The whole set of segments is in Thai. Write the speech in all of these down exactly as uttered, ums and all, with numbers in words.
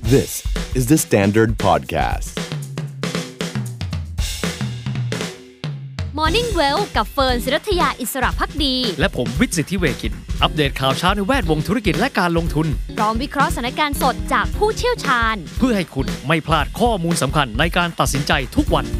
This is the Standard Podcast. Morning Well กับเฟิร์นศิรัทยาอิสระภักดีและผมวิทย์สิทธิเวคินอัปเดตข่าวเช้าในแวดวงธุรกิจและการลงทุนพร้อมวิเคราะห์สถานการณ์สดจากผู้เชี่ยวชาญเพื่อให้คุณไม่พลาดข้อมูลสำคัญในการตัดสินใจทุกวัน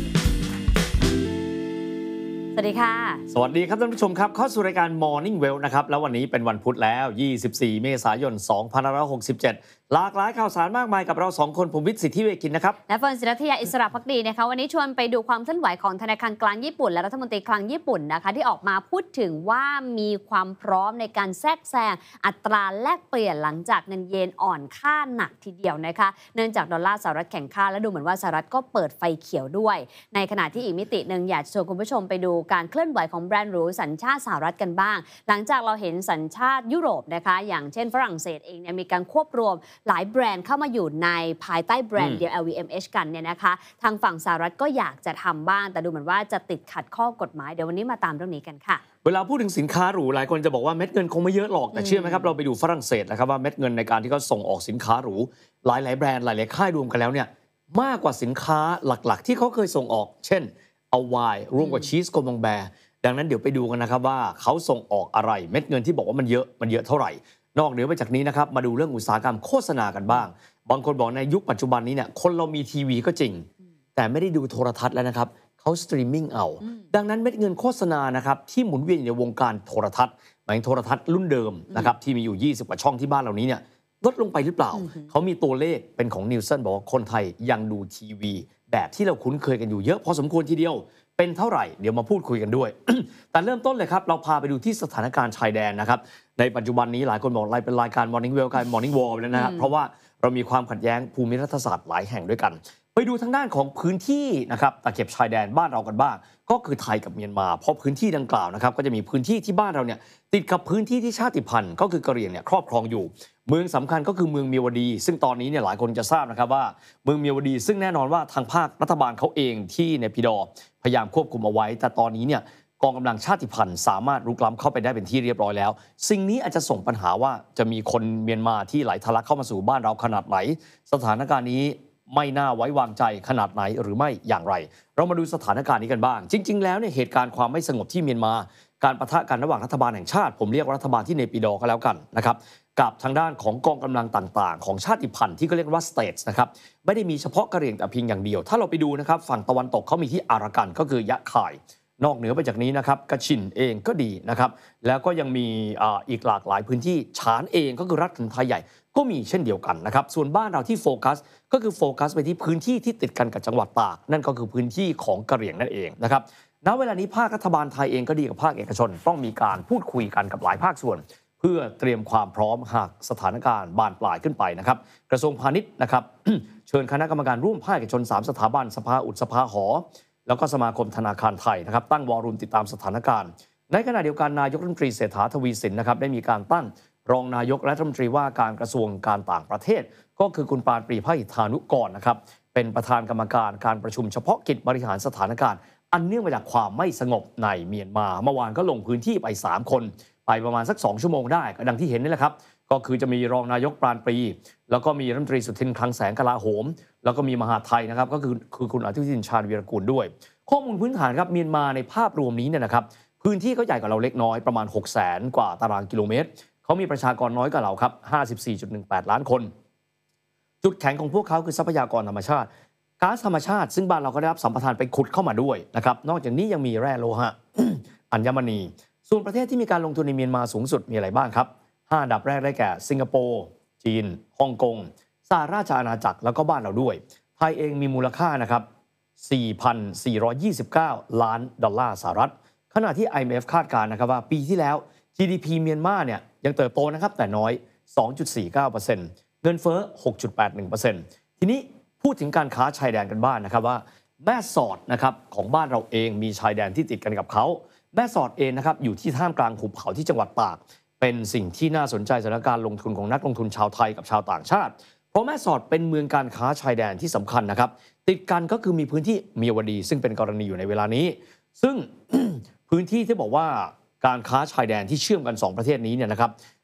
สวัสดีค่ะสวัสดีครับท่านผู้ชมครับเข้าสู่รายการ Morning Well นะครับแล้ววันนี้เป็นวันพุธแล้วยี่สิบสี่เมษายนสองพันห้าร้อยหกสิบเจ็ดหลากหลายข่าวสารมากมายกับเราสองคนผมวิทย์สิทธิเวคินนะครับและเฟิร์นศิรัทยาอิสระภักดีนะคะวันนี้ชวนไปดูความเคลื่อนไหวของธนาคารกลางญี่ปุ่นและรัฐมนตรีคลังญี่ปุ่นนะคะที่ออกมาพูดถึงว่ามีความพร้อมในการแทรกแซงอัตราแลกเปลี่ยนหลังจากเงินเยนอ่อนค่าหนักทีเดียวนะคะเนื่องจากดอลลาร์สหรัฐแข็งค่าและดูเหมือนว่าสหรัฐก็เปิดไฟเขียวด้วยในขณะที่อีกมิตินึงอยากจะชวนคุณผู้ชมไปดูการเคลื่อนไหวของแบรนด์หรูสัญชาติสหรัฐกันบ้างหลังจากเราเห็นสัญชาติยุโรปนะคะอย่างเช่นฝรั่งเศสเองเนี่ยมีการควบรวมหลายแบรนด์เข้ามาอยู่ในภายใต้แบรนด์เดียว แอล วี เอ็ม เอช กันเนี่ยนะคะทางฝั่งสหรัฐก็อยากจะทำบ้างแต่ดูเหมือนว่าจะติดขัดข้อกฎหมายเดี๋ยววันนี้มาตามเรื่องนี้กันค่ะเวลาพูดถึงสินค้าหรูหลายคนจะบอกว่าเม็ดเงินคงไม่เยอะหรอกแต่เชื่อไหมครับเราไปดูฝรั่งเศสนะครับว่าเม็ดเงินในการที่เขาส่งออกสินค้าหรูหลายๆแบรนด์หลายๆค่ายรวมกันแล้วเนี่ยมากกว่าสินค้าหลักๆที่เขาเคยส่งออกเช่นเอาไวน์รวมกับชีสโกมองแบร์ดังนั้นเดี๋ยวไปดูกันนะครับว่าเขาส่งออกอะไรเม็ดเงินที่บอกว่ามันเยอะมันเยอะเท่าไหร่นอกเหนือไปจากนี้นะครับมาดูเรื่องอุตสาหกรรมโฆษณากันบ้างบางคนบอกในยุคปัจจุบันนี้เนี่ยคนเรามีทีวีก็จริงแต่ไม่ได้ดูโทรทัศน์แล้วนะครับเขาสตรีมมิ่งเอาดังนั้นเม็ดเงินโฆษณานะครับที่หมุนเวียนอยู่ในวงการโทรทัศน์หมายถึงโทรทัศน์รุ่นเดิมนะครับที่มีอยู่ยี่สิบกว่าช่องที่บ้านเหล่านี้เนี่ยลดลงไปหรือเปล่าเขามีตัวเลขเป็นของนิวเซนบอกว่าคนไทยยังดูทีวีแบบที่เราคุ้นเคยกันอยู่เยอะพอสมควรทีเดียวเป็นเท่าไหร่เดี๋ยวมาพูดคุยกันด้วย แต่เริ่มต้นเลยครับเราพาไปดูที่สถานการณ์ชายแดนนะครับในปัจจุบันนี้หลายคนบอกรายเป็นรายการ Morning Well การ Morning War แล้วนะครับเพราะว่าเรามีความขัดแย้งภูมิรัฐศาสตร์หลายแห่งด้วยกันไปดูทางด้านของพื้นที่นะครับตะเข็บชายแดนบ้านเรากันบ้างก็คือไทยกับเมียนมาเพราะพื้นที่ดังกล่าวนะครับก็จะมีพื้นที่ที่บ้านเราเนี่ยติดกับพื้นที่ที่ชาติพันธุ์ก็คือกะเหรี่ยงเนี่ยครอบครองอยู่เมืองสำคัญก็คือเมืองเมียวดีซึ่งตอนนี้เนี่ยหลายคนจะทราบนะครับว่าเมืองเมียวดีซึ่งแน่นอนว่าทางภาครัฐบาลเขาเองที่เนปิดอร์พยายามควบคุมเอาไว้แต่ตอนนี้เนี่ยกองกำลังชาติพันธุ์สามารถรุกล้ำเข้าไปได้เป็นที่เรียบร้อยแล้วสิ่งนี้อาจจะส่งปัญหาว่าจะมีคนเมียนมาที่ไหลทะลักเข้ามาสู่บ้านเราขนาดไหนสถานการณ์นี้ไม่น่าไว้วางใจขนาดไหนหรือไม่อย่างไรเรามาดูสถานการณ์นี้กันบ้างจริงๆแล้วเนี่ยเหตุการณ์ความไม่สงบที่เมียนมาการปะทะกันระหว่างรัฐบาลแห่งชาติผมเรียกว่ารัฐบาลที่เนปิดอร์ก็แล้วกันนะครับกับทางด้านของกองกำลังต่างๆของชาติพันธุ์ที่ก็เรียกว่าสเตทส์นะครับไม่ได้มีเฉพาะกะเหรี่ยงแต่เพียงอย่างเดียวถ้าเราไปดูนะครับฝั่งตะวันตกเขามีที่อารากันก็คือยะข่ายนอกเหนือไปจากนี้นะครับกะชินเองก็ดีนะครับแล้วก็ยังมีอีกหลากหลายพื้นที่ฉานเองก็คือรัฐไทยใหญ่ก็มีเช่นเดียวกันนะครับส่วนบ้านเราที่โฟกัสก็คือโฟกัสไปที่พื้นที่ที่ติดกันกับจังหวัดตากนั่นก็คือพื้นที่ของกะเหรี่ยงนั่นเองนะครับณเวลานี้ภาครัฐบาลไทยเองก็ดีกับภาคเอกชนต้องมีการพูดคุยกันกับหลายภาคส่วนเพื่อเตรียมความพร้อมหากสถานการณ์บานปลายขึ้นไปนะครับกระทรวงพาณิชย์นะครับ เชิญคณะกรรมการร่วมภาคเอกชนสามสถาบันสภาอุดสภาหอแล้วก็สมาคมธนาคารไทยนะครับตั้งวอลุ่มติดตามสถานการณ์ในขณะเดียวกันนายกรัฐมนตรีเศรษฐาทวีสินนะครับได้มีการตั้งรองนายกรัฐมนตรีว่าการกระทรวงการต่างประเทศก็คือคุณปานปรีพหิทธานุกรนะครับเป็นประธานกรรมการการประชุมเฉพาะกิจบริหารสถานการณ์อันเนื่องมาจากความไม่สงบในเมียนมาเมื่อวานก็ลงพื้นที่ไปสามคนไปประมาณสักสองชั่วโมงได้ก็ดังที่เห็นนี่แหละครับก็คือจะมีรองนายกปราณปรีแล้วก็มีรัฐมนตรีสุทินคลังแสงกลาโหมแล้วก็มีมหาดไทยนะครับก็คือคือคุณอนุทินชาญวีรกูลด้วยข้อมูลพื้นฐานครับเมียนมาในภาพรวมนี้เนี่ยนะครับพื้นที่เขาใหญ่กว่าเราเล็กน้อยประมาณหกแสนกว่าตารางกิโลเมตรเขามีประชากรน้อยกว่าเราครับ ห้าสิบสี่จุดหนึ่งแปด ล้านคนจุดแข็งของพวกเขาคือทรัพยากรธรรมชาติก๊าซธรรมชาติซึ่งบ้านเราก็ได้รับสัมปทานไปขุดเข้ามาด้วยนะครับนอกจากนี้ยังมีแร่โลหะ อัญมณีส่วนประเทศที่มีการลงทุนในเมียนมาสูงสุดมีอะไรบ้างครับห้าอันดับแรกได้แก่สิงคโปร์จีนฮ่องกงสหราชอาณาจักรแล้วก็บ้านเราด้วยไทยเองมีมูลค่านะครับ สี่พันสี่ร้อยยี่สิบเก้า ล้านดอลลาร์สหรัฐขณะที่ ไอ เอ็ม เอฟ คาดการณ์นะครับว่าปีที่แล้ว จี ดี พี เมียนมาเนี่ยยังเติบโตนะครับแต่น้อย สองจุดสี่เก้าเปอร์เซ็นต์ เงินเฟ้อ หกจุดแปดหนึ่งเปอร์เซ็นต์ ทีนี้พูดถึงการค้าชายแดนกันบ้าง น, นะครับว่าแม่สอดนะครับของบ้านเราเองมีชายแดนที่ติดกันกับเขาแม่สอดเองนะครับอยู่ที่ท่ามกลางหุบเขาที่จังหวัดตากเป็นสิ่งที่น่าสนใจสำหรับการลงทุนของนักลงทุนชาวไทยกับชาวต่างชาติเพราะแม่สอดเป็นเมืองการค้าชายแดนที่สำคัญนะครับติดกันก็คือมีพื้นที่เมียวดีซึ่งเป็นกรณีอยู่ในเวลานี้ซึ่ง พื้นที่ที่บอกว่าการค้าชายแดนที่เชื่อมกันสองประเทศนี้เนี่ยนะครับ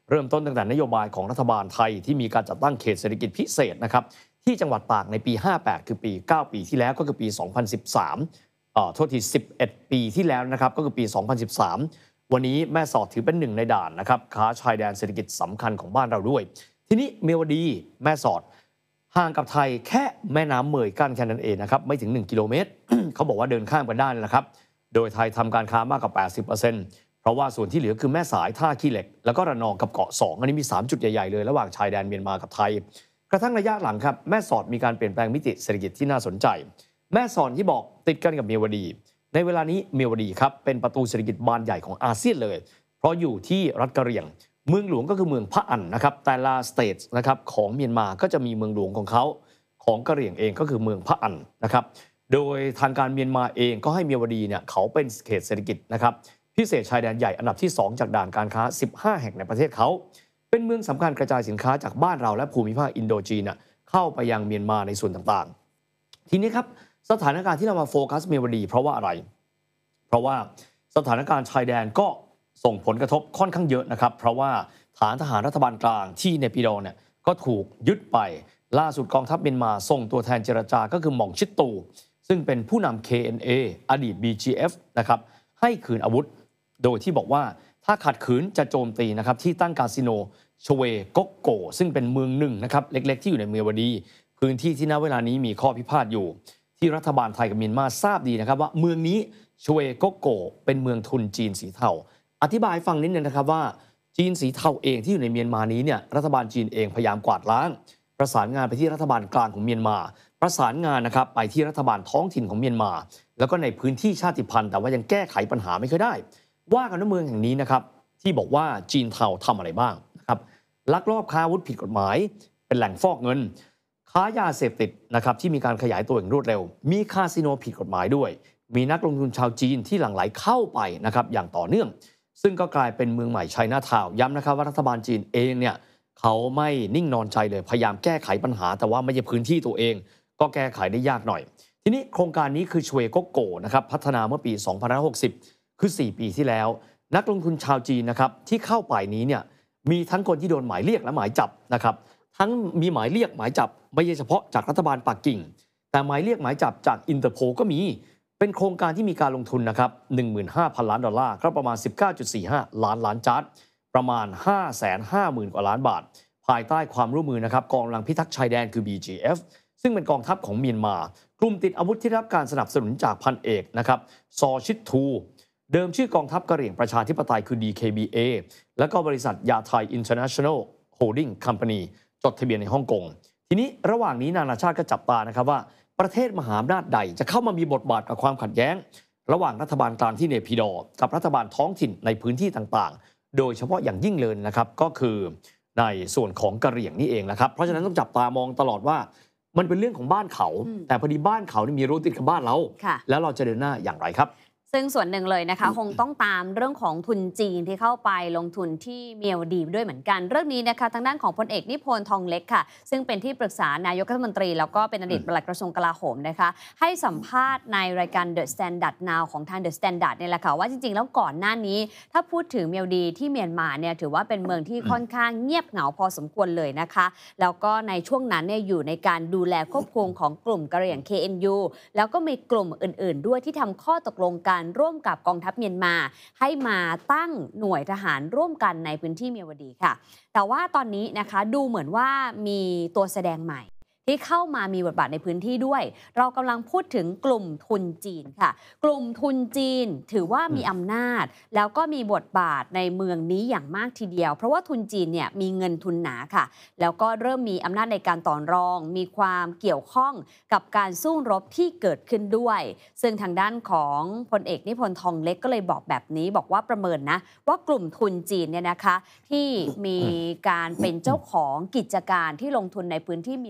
เริ่มต้นตั้งแต่นโยบายของรัฐบาลไทยที่มีการจัดตั้งเขตเศรษฐกิจพิเศษนะครับที่จังหวัดตากในปีห้าแปดคือปีเก้าปีที่แล้วก็คือปีสองพันสิบสามเอ่อโทษทีสิบเอ็ดปีที่แล้วนะครับก็คือปีสองพันสิบสามวันนี้แม่สอดถือเป็นหนึ่งในด่านนะครับค้าชายแดนเศรษฐกิจสำคัญของบ้านเราด้วยทีนี้เมียวดีแม่สอดห่างกับไทยแค่แม่น้ำเมยกั้นแค่นั้นเองนะครับไม่ถึงหนึ่งกิโลเมตร เขาบอกว่าเดินข้ามกันได้นะครับโดยไทยทำการค้ามากกว่า แปดสิบเปอร์เซ็นต์ เพราะว่าส่วนที่เหลือคือแม่สายท่าขี้เหล็กแล้วก็ระนองกับเกาะสองอันนี้มีสามจุดใหญ่ๆเลยระหว่างชายแดนเมียนมากับไทยกระทั่งระยะหลังครับแม่สอดมีการเปลี่ยนแปลงมิติเศรษฐกิจที่น่าสนใจแม่สอดที่บอกติดกันกับเมียวดีในเวลานี้เมียวดีครับเป็นประตูเศรษฐกิจบานใหญ่ของอาเซียนเลยเพราะอยู่ที่รัฐกะเหรี่ยงเมืองหลวงก็คือเมืองพะอันนะครับแต่ละสเตทนะครับของเมียนมาก็จะมีเมืองหลวงของเขาของกะเหรี่ยงเองก็คือเมืองพะอันนะครับโดยทางการเมียนมาเองก็ให้เมียวดีเนี่ยเขาเป็นเขตเศรษฐกิจนะครับพิเศษชายแดนใหญ่อันดับที่สองจากด่านการค้าสิบห้าแห่งในประเทศเขาเป็นเมืองสำคัญกระจายสินค้าจากบ้านเราและภูมิภาคอินโดจีนเข้าไปยังเมียนมาในส่วนต่างๆทีนี้ครับสถานการณ์ที่เรามาโฟกัสเมียวดีเพราะว่าอะไรเพราะว่าสถานการณ์ชายแดนก็ส่งผลกระทบค่อนข้างเยอะนะครับเพราะว่าฐานทหารรัฐบาลกลางที่เนปิดอเนี่ยก็ถูกยึดไปล่าสุดกองทัพเมียนมาส่งตัวแทนเจรจาก็คือหม่องชิดตูซึ่งเป็นผู้นำ เค เอ็น เอ อดีต บี จี เอฟ นะครับให้คืนอาวุธโดยที่บอกว่าถ้าขัดขืนจะโจมตีนะครับที่ตั้งคาสิโนชเวกกโกซึ่งเป็นเมืองหนึ่งนะครับเล็กๆที่อยู่ในเมียวดีพื้นที่ที่ณเวลานี้มีข้อพิพาทอยู่ที่รัฐบาลไทยกับเมียนมาทราบดีนะครับว่าเมืองนี้ชเวกกโกเป็นเมืองทุนจีนสีเทาอธิบายฟังนิดนึงนะครับว่าจีนสีเทาเองที่อยู่ในเมียนมานี้เนี่ยรัฐบาลจีนเองพยายามกวาดล้างประสานงานไปที่รัฐบาลกลางของเมียนมาประสานงานนะครับไปที่รัฐบาลท้องถิ่นของเมียนมาแล้วก็ในพื้นที่ชาติพันธุ์แต่ว่ายังแก้ไขปัญหาไม่ค่อยได้ว่ากันว่าเมืองแห่งนี้นะครับที่บอกว่าจีนเทาทำอะไรบ้างนะครับลักลอบค้าอาวุธผิดกฎหมายเป็นแหล่งฟอกเงินค้ายาเสพติดนะครับที่มีการขยายตัวอย่างรวดเร็วมีคาสิโนผิดกฎหมายด้วยมีนักลงทุนชาวจีนที่หลั่งไหลเข้าไปนะครับอย่างต่อเนื่องซึ่งก็กลายเป็นเมืองใหม่ไชน่าทาวน์ย้ำนะครับว่ารัฐบาลจีนเองเนี่ยเขาไม่นิ่งนอนใจเลยพยายามแก้ไขปัญหาแต่ว่าไม่ใช่พื้นที่ตัวเองก็แก้ไขได้ยากหน่อยทีนี้โครงการนี้คือชเวกกโกนะครับพัฒนาเมื่อปีสองพันห้าร้อยหกสิบคือสี่ปีที่แล้วนักลงทุนชาวจีนนะครับที่เข้าไปนี้เนี่ยมีทั้งคนที่โดนหมายเรียกและหมายจับนะครับทั้งมีหมายเรียกหมายจับไม่ใช่เฉพาะจากรัฐบาลปักกิ่งแต่หมายเรียกหมายจับจากอินเตอร์โพลก็มีเป็นโครงการที่มีการลงทุนนะครับ หนึ่งหมื่นห้าพัน ล้านดอลลาร์ก็ประมาณ สิบเก้าจุดสี่ห้า ล้านล้านจาร์ดประมาณ ห้าแสนห้าหมื่น กว่าล้านบาทภายใต้ความร่วมมือนะครับกองกำลังพิทักษ์ชายแดนคือ บี จี เอฟ ซึ่งเป็นกองทัพของเมียนมากลุ่มติดอาวุธที่ได้รับการสนับสนุนจากพันเอกนะครับซอชิดทูเดิมชื่อกองทัพกะเหรี่ยงประชาธิปไตยคือ ดี เค บี เอ แล้วก็บริษัทยาไทย International Holding Company จดทะเบียนในฮ่องกงทีนี้ระหว่างนี้นานาชาติก็จับตานะครับว่าประเทศมหาอำนาจใดจะเข้ามามีบทบาทกับความขัดแย้งระหว่างรัฐบาลกลางที่เนปิดอกับรัฐบาลท้องถิ่นในพื้นที่ต่างๆโดยเฉพาะอย่างยิ่งเลยนะครับก็คือในส่วนของกะเหรี่ยงนี่เองนะครับเพราะฉะนั้นต้องจับตามองตลอดว่ามันเป็นเรื่องของบ้านเขาแต่พอดีบ้านเขานี่มีรั้วติดกับบ้านเราแล้วเราจะเดินหน้าอย่างไรครับซึ่งส่วนหนึ่งเลยนะคะคงต้องตามเรื่องของทุนจีนที่เข้าไปลงทุนที่เมียวดีด้วยเหมือนกันเรื่องนี้นะคะทางด้านของพลเอกนิพนธ์ทองเล็กค่ะซึ่งเป็นที่ปรึกษานายกรัฐมนตรีแล้วก็เป็นอดีตปลัดกระทรวงกลาโหมนะคะให้สัมภาษณ์ในรายการ The Standard Now ของทาง The Standard เนี่ยแหละค่ะว่าจริงๆแล้วก่อนหน้านี้ถ้าพูดถึงเมียวดีที่เมียนมาเนี่ยถือว่าเป็นเมืองที่ค่อนข้างเงียบเหงาพอสมควรเลยนะคะแล้วก็ในช่วงนั้นเนี่ยอยู่ในการดูแลควบคุมของกลุ่มกะเหรี่ยง เค เอ็น ยู แล้วก็มีกลุ่มอื่นๆด้วยที่ทำข้อตกลงกันร่วมกับกองทัพเมียนมาให้มาตั้งหน่วยทหารร่วมกันในพื้นที่เมียวดีค่ะแต่ว่าตอนนี้นะคะดูเหมือนว่ามีตัวแสดงใหม่ที่เข้ามามีบทบาทในพื้นที่ด้วยเรากำลังพูดถึงกลุ่มทุนจีนค่ะกลุ่มทุนจีนถือว่ามีอำนาจแล้วก็มีบทบาทในเมืองนี้อย่างมากทีเดียวเพราะว่าทุนจีนเนี่ยมีเงินทุนหนาค่ะแล้วก็เริ่มมีอำนาจในการต่อรองมีความเกี่ยวข้องกับการสู้รบที่เกิดขึ้นด้วยซึ่งทางด้านของพลเอกนิพนธ์ทองเล็กก็เลยบอกแบบนี้บอกว่าประเมินนะว่ากลุ่มทุนจีนเนี่ยนะคะที่มีการเป็นเจ้าของกิจการที่ลงทุนในพื้นที่เมียวดี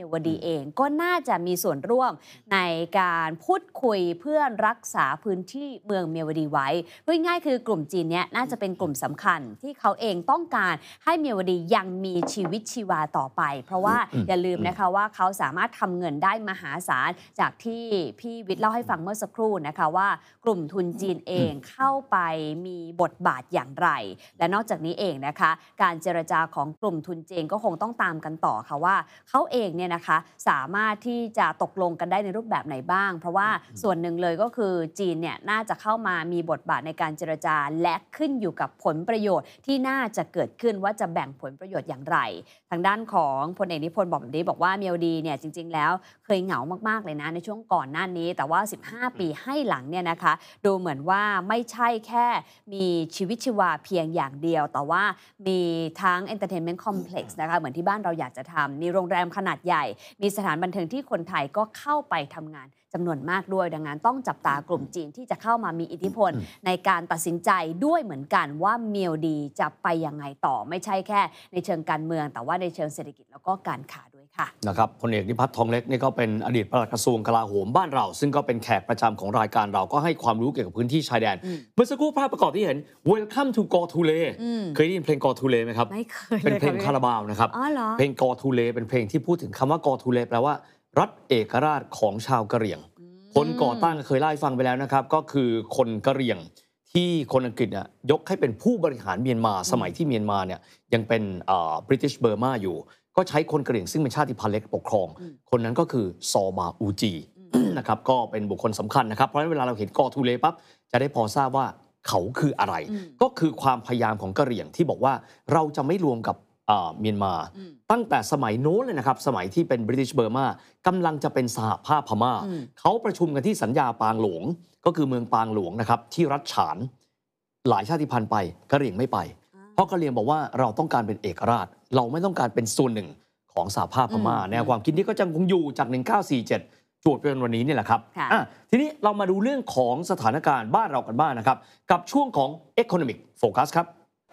เองก็น่าจะมีส่วนร่วมในการพูดคุยเพื่อรักษาพื้นที่เมืองเมียวดีไว้พูดง่ายคือกลุ่มจีนเนี้ยน่าจะเป็นกลุ่มสำคัญที่เขาเองต้องการให้เมียวดียังมีชีวิตชีวาต่อไปเพราะว่าอย่าลืมนะคะว่าเขาสามารถทำเงินได้มหาศาลจากที่พี่วิทย์เล่าให้ฟังเมื่อสักครู่นะคะว่ากลุ่มทุนจีนเองเข้าไปมีบทบาทอย่างไรและนอกจากนี้เองนะคะการเจรจาของกลุ่มทุนจีนก็คงต้องตามกันต่อค่ะว่าเขาเองเนี่ยนะคะสามารถที่จะตกลงกันได้ในรูปแบบไหนบ้างเพราะว่าส่วนหนึ่งเลยก็คือจีนเนี่ยน่าจะเข้ามามีบทบาทในการเจรจาและขึ้นอยู่กับผลประโยชน์ที่น่าจะเกิดขึ้นว่าจะแบ่งผลประโยชน์อย่างไรทางด้านของพลเอกนิพนธ์บอกแบบนี้บอกว่าเมียวดีเนี่ยจริงๆแล้วเคยเหงามากๆเลยนะในช่วงก่อนหน้านี้แต่ว่าสิบห้าปีให้หลังเนี่ยนะคะดูเหมือนว่าไม่ใช่แค่มีชีวิตชีวาเพียงอย่างเดียวแต่ว่ามีทั้ง entertainment complex นะคะเหมือนที่บ้านเราอยากจะทำมีโรงแรมขนาดใหญ่มีสถานบันเทิงที่คนไทยก็เข้าไปทำงานจำนวนมากด้วยดังนั้นต้องจับตากลุ่มจีนที่จะเข้ามามีอิทธิพลในการตัดสินใจด้วยเหมือนกันว่าเมียวดีจะไปยังไงต่อไม่ใช่แค่ในเชิงการเมืองแต่ว่าในเชิงเศรษฐกิจแล้วก็การค้าด้วยค่ะนะครับพลเอกนิพัฒน์ทองเล็กนี่ก็เป็นอดีตปลัดกระทรวงกลาโหมบ้านเราซึ่งก็เป็นแขกประจำของรายการเราก็ให้ความรู้เกี่ยวกับพื้นที่ชายแดนเมื่อสักครู่ภาพประกอบที่เห็น Welcome to Go to Le เคยได้ยินเพลง Go to Le ไหมครับไม่เคยเป็นเพลงคาราบาวนะครับเพลง Go to Le เป็นเพลงที่พูดถึงคำว่า Go to Le แปลว่ารัฐเอกราชของชาวกะเหรี่ยงคนก่อตั้งเคยเล่าให้ฟังไปแล้วนะครับก็คือคนกะเหรี่ยงที่คนอังกฤษเนี่ยยกให้เป็นผู้บริหารเมียนมาสมัยที่เมียนมาเนี่ยยังเป็นบริติชเบอร์มาอยู่ก็ใช้คนกะเหรี่ยงซึ่งเป็นชาติพันธุ์เล็กปกครองคนนั้นก็คือซอบาอูจีนะครับก็เป็นบุคคลสำคัญนะครับเพราะฉะนั้นเวลาเราเห็นกอทูเลปั๊บจะได้พอทราบว่าเขาคืออะไรก็คือความพยายามของกะเหรี่ยงที่บอกว่าเราจะไม่รวมกับเมียนมาตั้งแต่สมัยโน้นเลยนะครับสมัยที่เป็นบริติชเบอร์มากำลังจะเป็นสหภาพพม่าเขาประชุมกันที่สัญญาปางหลวงก็คือเมืองปางหลวงนะครับที่รัฐฉานหลายชาติพันธุ์ไปกะเหรี่ยงไม่ไปเพราะกะเหรี่ยงบอกว่าเราต้องการเป็นเอกราชเราไม่ต้องการเป็นส่วนหนึ่งของสหภาพพม่าแนวความคิดนี้ก็ยังคงอยู่จากหนึ่งเก้าสี่เจ็ดจวบจนวันนี้นี่แหละครับทีนี้เรามาดูเรื่องของสถานการณ์บ้านเรากันบ้าง นะครับกับช่วงของ Economic Focus ครับ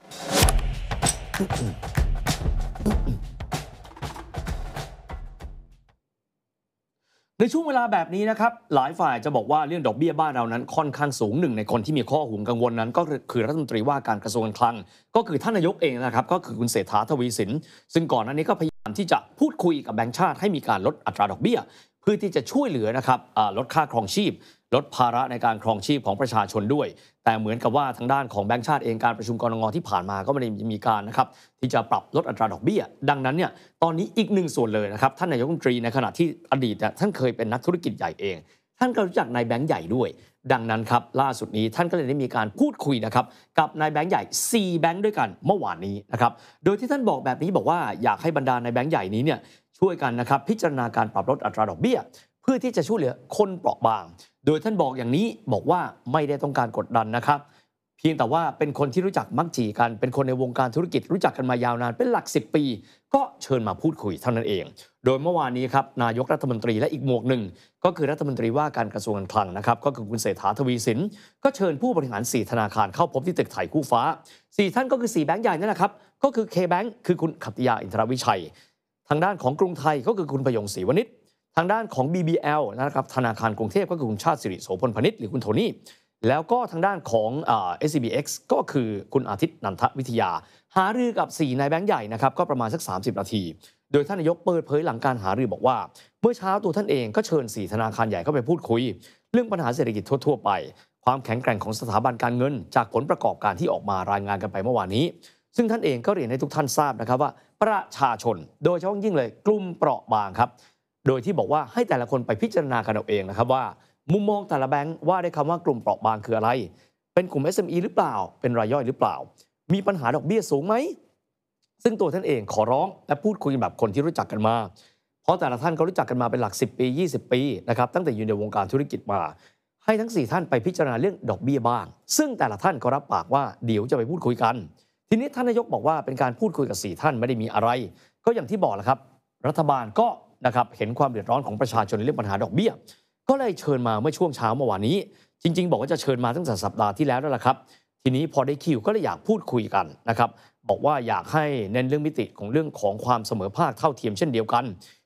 ในช่วงเวลาแบบนี้นะครับหลายฝ่ายจะบอกว่าเรื่องดอกเบี้ยบ้านเรานั้นค่อนข้างสูงหนึ่งในคนที่มีข้อห่วงกังวลนั้นก็คือรัฐมนตรีว่าการกระทรวงการคลังก็คือท่านนายกเองนะครับก็คือคุณเศรษฐาทวีสินซึ่งก่อนหน้านี้ก็พยายามที่จะพูดคุยกับแบงก์ชาติให้มีการลดอัตราดอกเบี้ยเพื่อที่จะช่วยเหลือนะครับลดค่าครองชีพลดภาระในการครองชีพของประชาชนด้วยแต่เหมือนกับว่าทางด้านของแบงก์ชาติเองการประชุมกรงงที่ผ่านมาก็ไม่ได้มีการนะครับที่จะปรับลดอัตราดอกเบี้ยดังนั้นเนี่ยตอนนี้อีกหนึ่งส่วนเลยนะครับท่านนายกรัฐมนตรีในขณะที่อดีตท่านเคยเป็นนักธุรกิจใหญ่เองท่านก็รู้จักนายแบงก์ใหญ่ด้วยดังนั้นครับล่าสุดนี้ท่านก็เลยได้มีการพูดคุยนะครับกับนายแบงก์ใหญ่สี่แบงก์ด้วยกันเมื่อวานนี้นะครับโดยที่ท่านบอกแบบนี้บอกว่าอยากให้บรรดานายแบงก์ใหญ่นี้เนี่ยช่วยกันนะครับพิจารณาการปรับลดอัตราดอกเบี้ยเพื่อที่จะช่วยเหลือคนเปราะบางโดยท่านบอกอย่างนี้บอกว่าไม่ได้ต้องการกดดันนะครับเพียงแต่ว่าเป็นคนที่รู้จักมักจีกันเป็นคนในวงการธุรกิจรู้จักกันมายาวนานเป็นหลักสิบปีก็เชิญมาพูดคุยเท่านั้นเองโดยเมื่อวานนี้ครับนายกรัฐมนตรีและอีกหมวกหนึ่งก็คือรัฐมนตรีว่าการกระทรวงการคลังนะครับก็คือคุณเศรษฐาทวีสินก็เชิญผู้บริหารสี่ธนาคารเข้าพบที่ตึกไทยคู่ฟ้าสี่ท่านก็คือสี่แบงก์ใหญ่นั่นแหละครับก็คือ K-Bank คือคุณขัตติยาอินทรวิชัยทางด้านของกรุงไทยก็คือคุณพยงศรีวณิชทางด้านของ บี บี แอล นะครับธนาคารกรุงเทพก็คือคุณชาติสิริโสพลพนิชหรือคุณโทนี่แล้วก็ทางด้านของเอ่อ เอส ซี บี เอ็กซ์ ก็คือคุณอาทิตย์นันทวิทยาหารือกับสี่นายแบงก์ใหญ่นะครับก็ประมาณสักสามสิบนาทีโดยท่านนายกเปิดเผยหลังการหารือบอกว่าเมื่อเช้าตัวท่านเองก็เชิญสี่ธนาคารใหญ่เข้าไปพูดคุยเรื่องปัญหาเศรษฐกิจทั่วๆไปความแข็งแกร่งของสถาบันการเงินจากผลประกอบการที่ออกมารายงานกันไปเมื่อวานนี้ซึ่งท่านเองก็เรียนให้ทุกท่านทราบนะครับว่าประชาชนโดยเฉพาะยิ่งเลยกลุ่มเปราะบางครับโดยที่บอกว่าให้แต่ละคนไปพิจารณากันเอาเองนะครับว่ามุมมองแต่ละแบงก์ว่าได้คำว่ากลุ่มเปราะบางคืออะไรเป็นกลุ่ม เอส เอ็ม อี หรือเปล่าเป็นรายย่อยหรือเปล่ามีปัญหาดอกเบี้ยสูงไหมซึ่งตัวท่านเองขอร้องและพูดคุยแบบคนที่รู้จักกันมาเพราะแต่ละท่านก็รู้จักกันมาเป็นหลักสิบปียี่สิบปีนะครับตั้งแต่อยู่ในวงการธุรกิจมาให้ทั้งสี่ท่านไปพิจารณาเรื่องดอกเบี้ยบ้างซึ่งแต่ละท่านก็รับปากว่าเดี๋ยวจะไปพูดคุยกันทีนี้ท่านนายกบอกว่าเป็นการพูดคุยกับสี่ท่านไม่ได้มีอะไรก็อย่างที่บอกแหละครับรัฐบาลก็นะครับเห็นความเดือดร้อนของประชาชนในเรื่องปัญหาดอกเบี้ยก็เลยเชิญมาเมื่อช่วงเช้าเมื่อวานนี้จริงๆบอกว่าจะเชิญมาตั้งแต่สัปดาห์ที่แล้วนั่นแหละครับทีนี้พอได้คิวก็เลยอยากพูดคุยกันนะครับบอกว่าอยากให้เน้นเรื่องมิติของเรื่องของความเสมอภาคเท่าเทียมเช่นเดียวกัน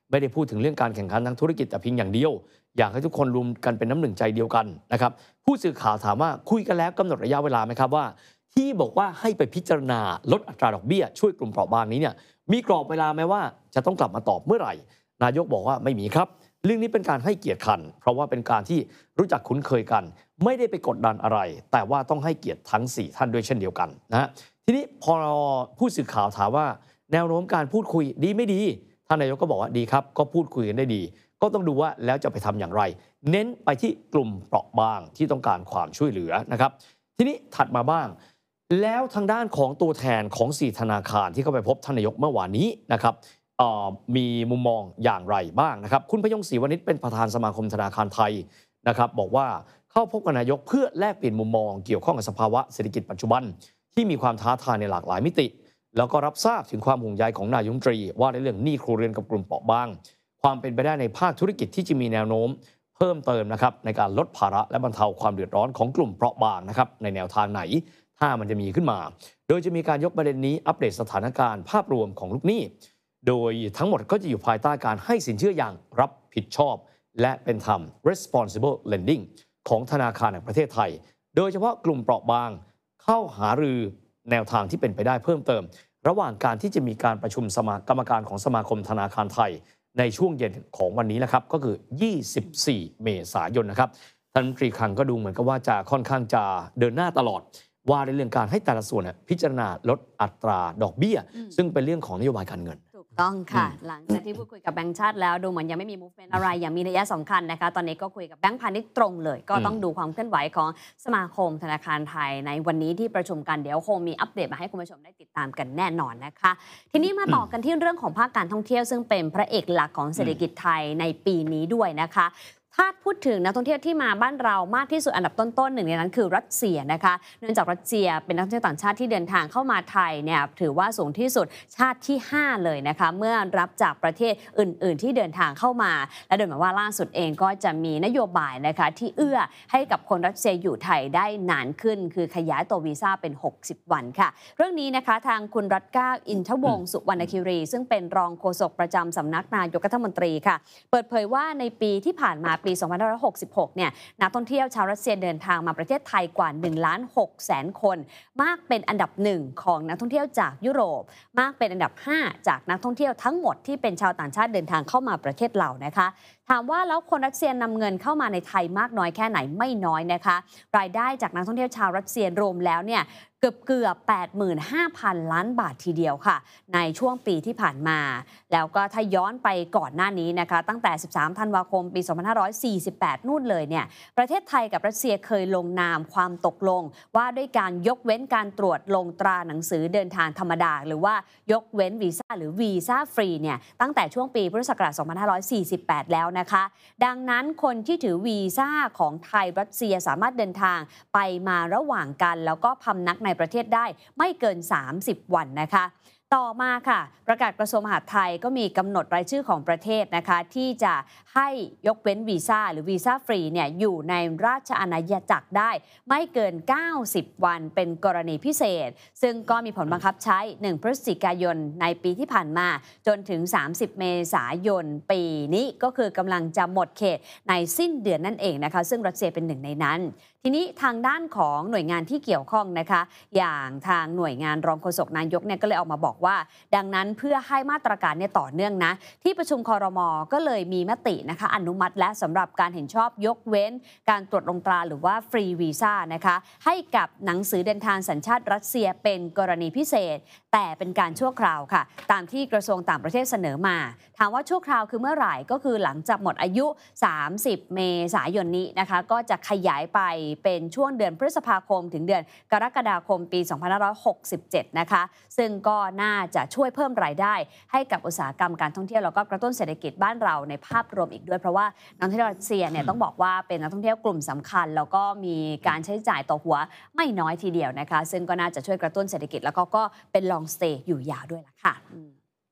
ไม่ได้พูดถึงเรื่องการแข่งขันทางธุรกิจแต่เพียงอย่างเดียวอยากให้ทุกคนรวมกันเป็นน้ำหนึ่งใจเดียวกันนะครับผู้สื่อข่าวถามว่าคุยกันแล้วกำหนดระยะเวลาไหมครับว่าที่บอกว่าให้ไปพิจารณาลดอัตราดอกเบี้ยช่วยกลุ่มเปราะบางนี้เนี่ยมีกรอบเวลาไหมว่าจะต้องกลับมาตอบเมื่อไหร่นายกบอกว่าไม่มีครับเรื่องนี้เป็นการให้เกียรติกันเพราะว่าเป็นการที่รู้จักคุ้นเคยกันไม่ได้ไปกดดันอะไรแต่ว่าต้องให้เกียรติทั้งสี่ท่านด้วยเช่นเดียวกันนะฮะทีนี้พอผู้สื่อข่าวถามว่าแนวโน้มการพูดคุยดีไม่ดีท่านนายกก็บอกว่าดีครับก็พูดคุยกันได้ดีก็ต้องดูว่าแล้วจะไปทำอย่างไรเน้นไปที่กลุ่มเปราะบางที่ต้องการความช่วยเหลือนะครับทีนี้ถัดมาบ้างแล้วทางด้านของตัวแทนของสี่ธนาคารที่เข้าไปพบท่านนายกเมื่อวานนี้นะครับมีมุมมองอย่างไรบ้างนะครับคุณพยงศรีวณิชเป็นประธานสมาคมธนาคารไทยนะครับบอกว่าเข้าพบกับนายกเพื่อแลกเปลี่ยนมุมมองเกี่ยวข้องกับสภาวะเศรษฐกิจปัจจุบันที่มีความท้าทายในหลากหลายมิติแล้วก็รับทราบถึงความห่วงใยของนายกรัฐมนตรีว่าในเรื่องหนี้ครัวเรือนกับกลุ่มเปราะบางความเป็นไปได้ในภาคธุรกิจที่จะมีแนวโน้มเพิ่มเติมนะครับในการลดภาระและบรรเทาความเดือดร้อนของกลุ่มเปราะบางนะครับในแนวทางไหนถ้ามันจะมีขึ้นมาโดยจะมีการยกประเด็นนี้อัปเดตสถานการณ์ภาพรวมของลูกหนี้โดยทั้งหมดก็จะอยู่ภายใต้การให้สินเชื่ออย่างรับผิดชอบและเป็นธรรม responsible lending ของธนาคารแห่งประเทศไทยโดยเฉพาะกลุ่มเปราะบางเข้าหารือแนวทางที่เป็นไปได้เพิ่มเติมระหว่างการที่จะมีการประชุมสมากรรมการของสมาคมธนาคารไทยในช่วงเย็นของวันนี้นะครับก็คือยี่สิบสี่เมษายนนะครับท่านรัฐมนตรีคลังก็ดูเหมือนกับว่าจะค่อนข้างจะเดินหน้าตลอดว่าในเรื่องการให้แต่ละส่วนพิจารณาลดอัตราดอกเบี้ยซึ่งเป็นเรื่องของนโยบายการเงินถูกต้องค่ะหลังจากที่พูดคุยกับแบงก์ชาติแล้วดูเหมือนยังไม่มี movement อะไรอย่างมีนัยสำคัญนะคะตอนนี้ก็คุยกับแบงก์พาณิชย์ตรงเลยก็ต้องดูความเคลื่อนไหวของสมาคมธนาคารไทยในวันนี้ที่ประชุมกันเดี๋ยวคงมีอัปเดตมาให้คุณผู้ชมได้ติดตามกันแน่นอนนะคะทีนี้มาต่อกันที่เรื่องของภาคการท่องเที่ยวซึ่งเป็นพระเอกหลักของเศรษฐกิจไทยในปีนี้ด้วยนะคะถ้าพูดถึงนักท่องเที่ยวที่มาบ้านเรามากที่สุดอันดับต้นๆหนึ่งในนั้นคือรัสเซียนะคะเนื่องจากรัสเซียเป็นนักท่องเที่ยวต่างชาติที่เดินทางเข้ามาไทยเนี่ยถือว่าสูงที่สุดชาติที่ห้าเลยนะคะเมื่อรับจากประเทศอื่นๆที่เดินทางเข้ามาและโดยหมายว่าล่าสุดเองก็จะมีนโยบายนะคะที่เอื้อให้กับคนรัสเซียอยู่ไทยได้นานขึ้นคือขยายตัววีซ่าเป็นหกสิบวันค่ะเรื่องนี้นะคะทางคุณรัตน์เกล้าอินทวงศ์สุวรรณคิรีซึ่งเป็นรองโฆษกประจำสำนักนายกรัฐมนตรีค่ะเปิดเผยว่าในปีที่ผ่านมาปีสองพันห้าร้อยหกสิบหกเนี่ยนักท่องเที่ยวชาวรัสเซียเดินทางมาประเทศไทยกว่าหนึ่งล้านหกแสนคนมากเป็นอันดับหนึ่งของนักท่องเที่ยวจากยุโรปมากเป็นอันดับห้าจากนักท่องเที่ยวทั้งหมดที่เป็นชาวต่างชาติเดินทางเข้ามาประเทศเรานะคะถามว่าแล้วคนรัสเซียนำเงินเข้ามาในไทยมากน้อยแค่ไหนไม่น้อยนะคะรายได้จากนักท่องเที่ยวชาวรัสเซียรวมแล้วเนี่ยเกือบเกือบ แปดหมื่นห้าพัน ล้านบาททีเดียวค่ะในช่วงปีที่ผ่านมาแล้วก็ถ้าย้อนไปก่อนหน้านี้นะคะตั้งแต่สิบสามธันวาคมปีสองพันห้าร้อยสี่สิบแปดนู่นเลยเนี่ยประเทศไทยกับรัสเซียเคยลงนามความตกลงว่าด้วยการยกเว้นการตรวจลงตราหนังสือเดินทางธรรมดาหรือว่ายกเว้นวีซ่าหรือวีซ่าฟรีเนี่ยตั้งแต่ช่วงปีพุทธศักราชสองพันห้าร้อยสี่สิบแปดแล้วนะคะดังนั้นคนที่ถือวีซ่าของไทยรัสเซียสามารถเดินทางไปมาระหว่างกันแล้วก็พำนักในประเทศได้ไม่เกินสามสิบวันนะคะต่อมาค่ะประกาศกระทรวงมหาดไทยก็มีกำหนดรายชื่อของประเทศนะคะที่จะให้ยกเว้นวีซ่าหรือวีซ่าฟรีเนี่ยอยู่ในราชอาณาจักรได้ไม่เกินเก้าสิบวันเป็นกรณีพิเศษซึ่งก็มีผลบังคับใช้หนึ่งพฤศจิกายนในปีที่ผ่านมาจนถึงสามสิบเมษายนปีนี้ก็คือกำลังจะหมดเขตในสิ้นเดือนนั่นเองนะคะซึ่งรัสเซียเป็นหนึ่งในนั้นทีนี้ทางด้านของหน่วยงานที่เกี่ยวข้องนะคะอย่างทางหน่วยงานรองโฆษกนายกเนี่ยก็เลยออกมาบอกว่าดังนั้นเพื่อให้มาตรการเนี่ยต่อเนื่องนะที่ประชุมครม.ก็เลยมีมตินะคะอนุมัติและสำหรับการเห็นชอบยกเว้นการตรวจลงตราหรือว่าฟรีวีซ่านะคะให้กับหนังสือเดินทางสัญชาติรัสเซียเป็นกรณีพิเศษแต่เป็นการชั่วคราวค่ะตามที่กระทรวงต่างประเทศเสนอมาถามว่าชั่วคราวคือเมื่อไหร่ก็คือหลังจากหมดอายุสามสิบเมษายนนี้นะคะก็จะขยายไปเป็นช่วงเดือนพฤษภาคมถึงเดือนกรกฎาคมปีสองพันห้าร้อยหกสิบเจ็ดนะคะซึ่งก็น่าจะช่วยเพิ่มรายได้ให้กับอุตสาหกรรมการท่องเที่ยวแล้วก็กระตุ้นเศรษฐกิจบ้านเราในภาพรวมอีกด้วยเพราะว่านักท่องเที่ยวรัสเซียเนี่ยต้องบอกว่าเป็นนักท่องเที่ยวกลุ่มสำคัญแล้วก็มีการใช้จ่ายต่อหัวไม่น้อยทีเดียวนะคะซึ่งก็น่าจะช่วยกระตุ้นเศรษฐกิจแล้วก็ก็เป็น long stay อยู่ยาวด้วยล่ะค่ะ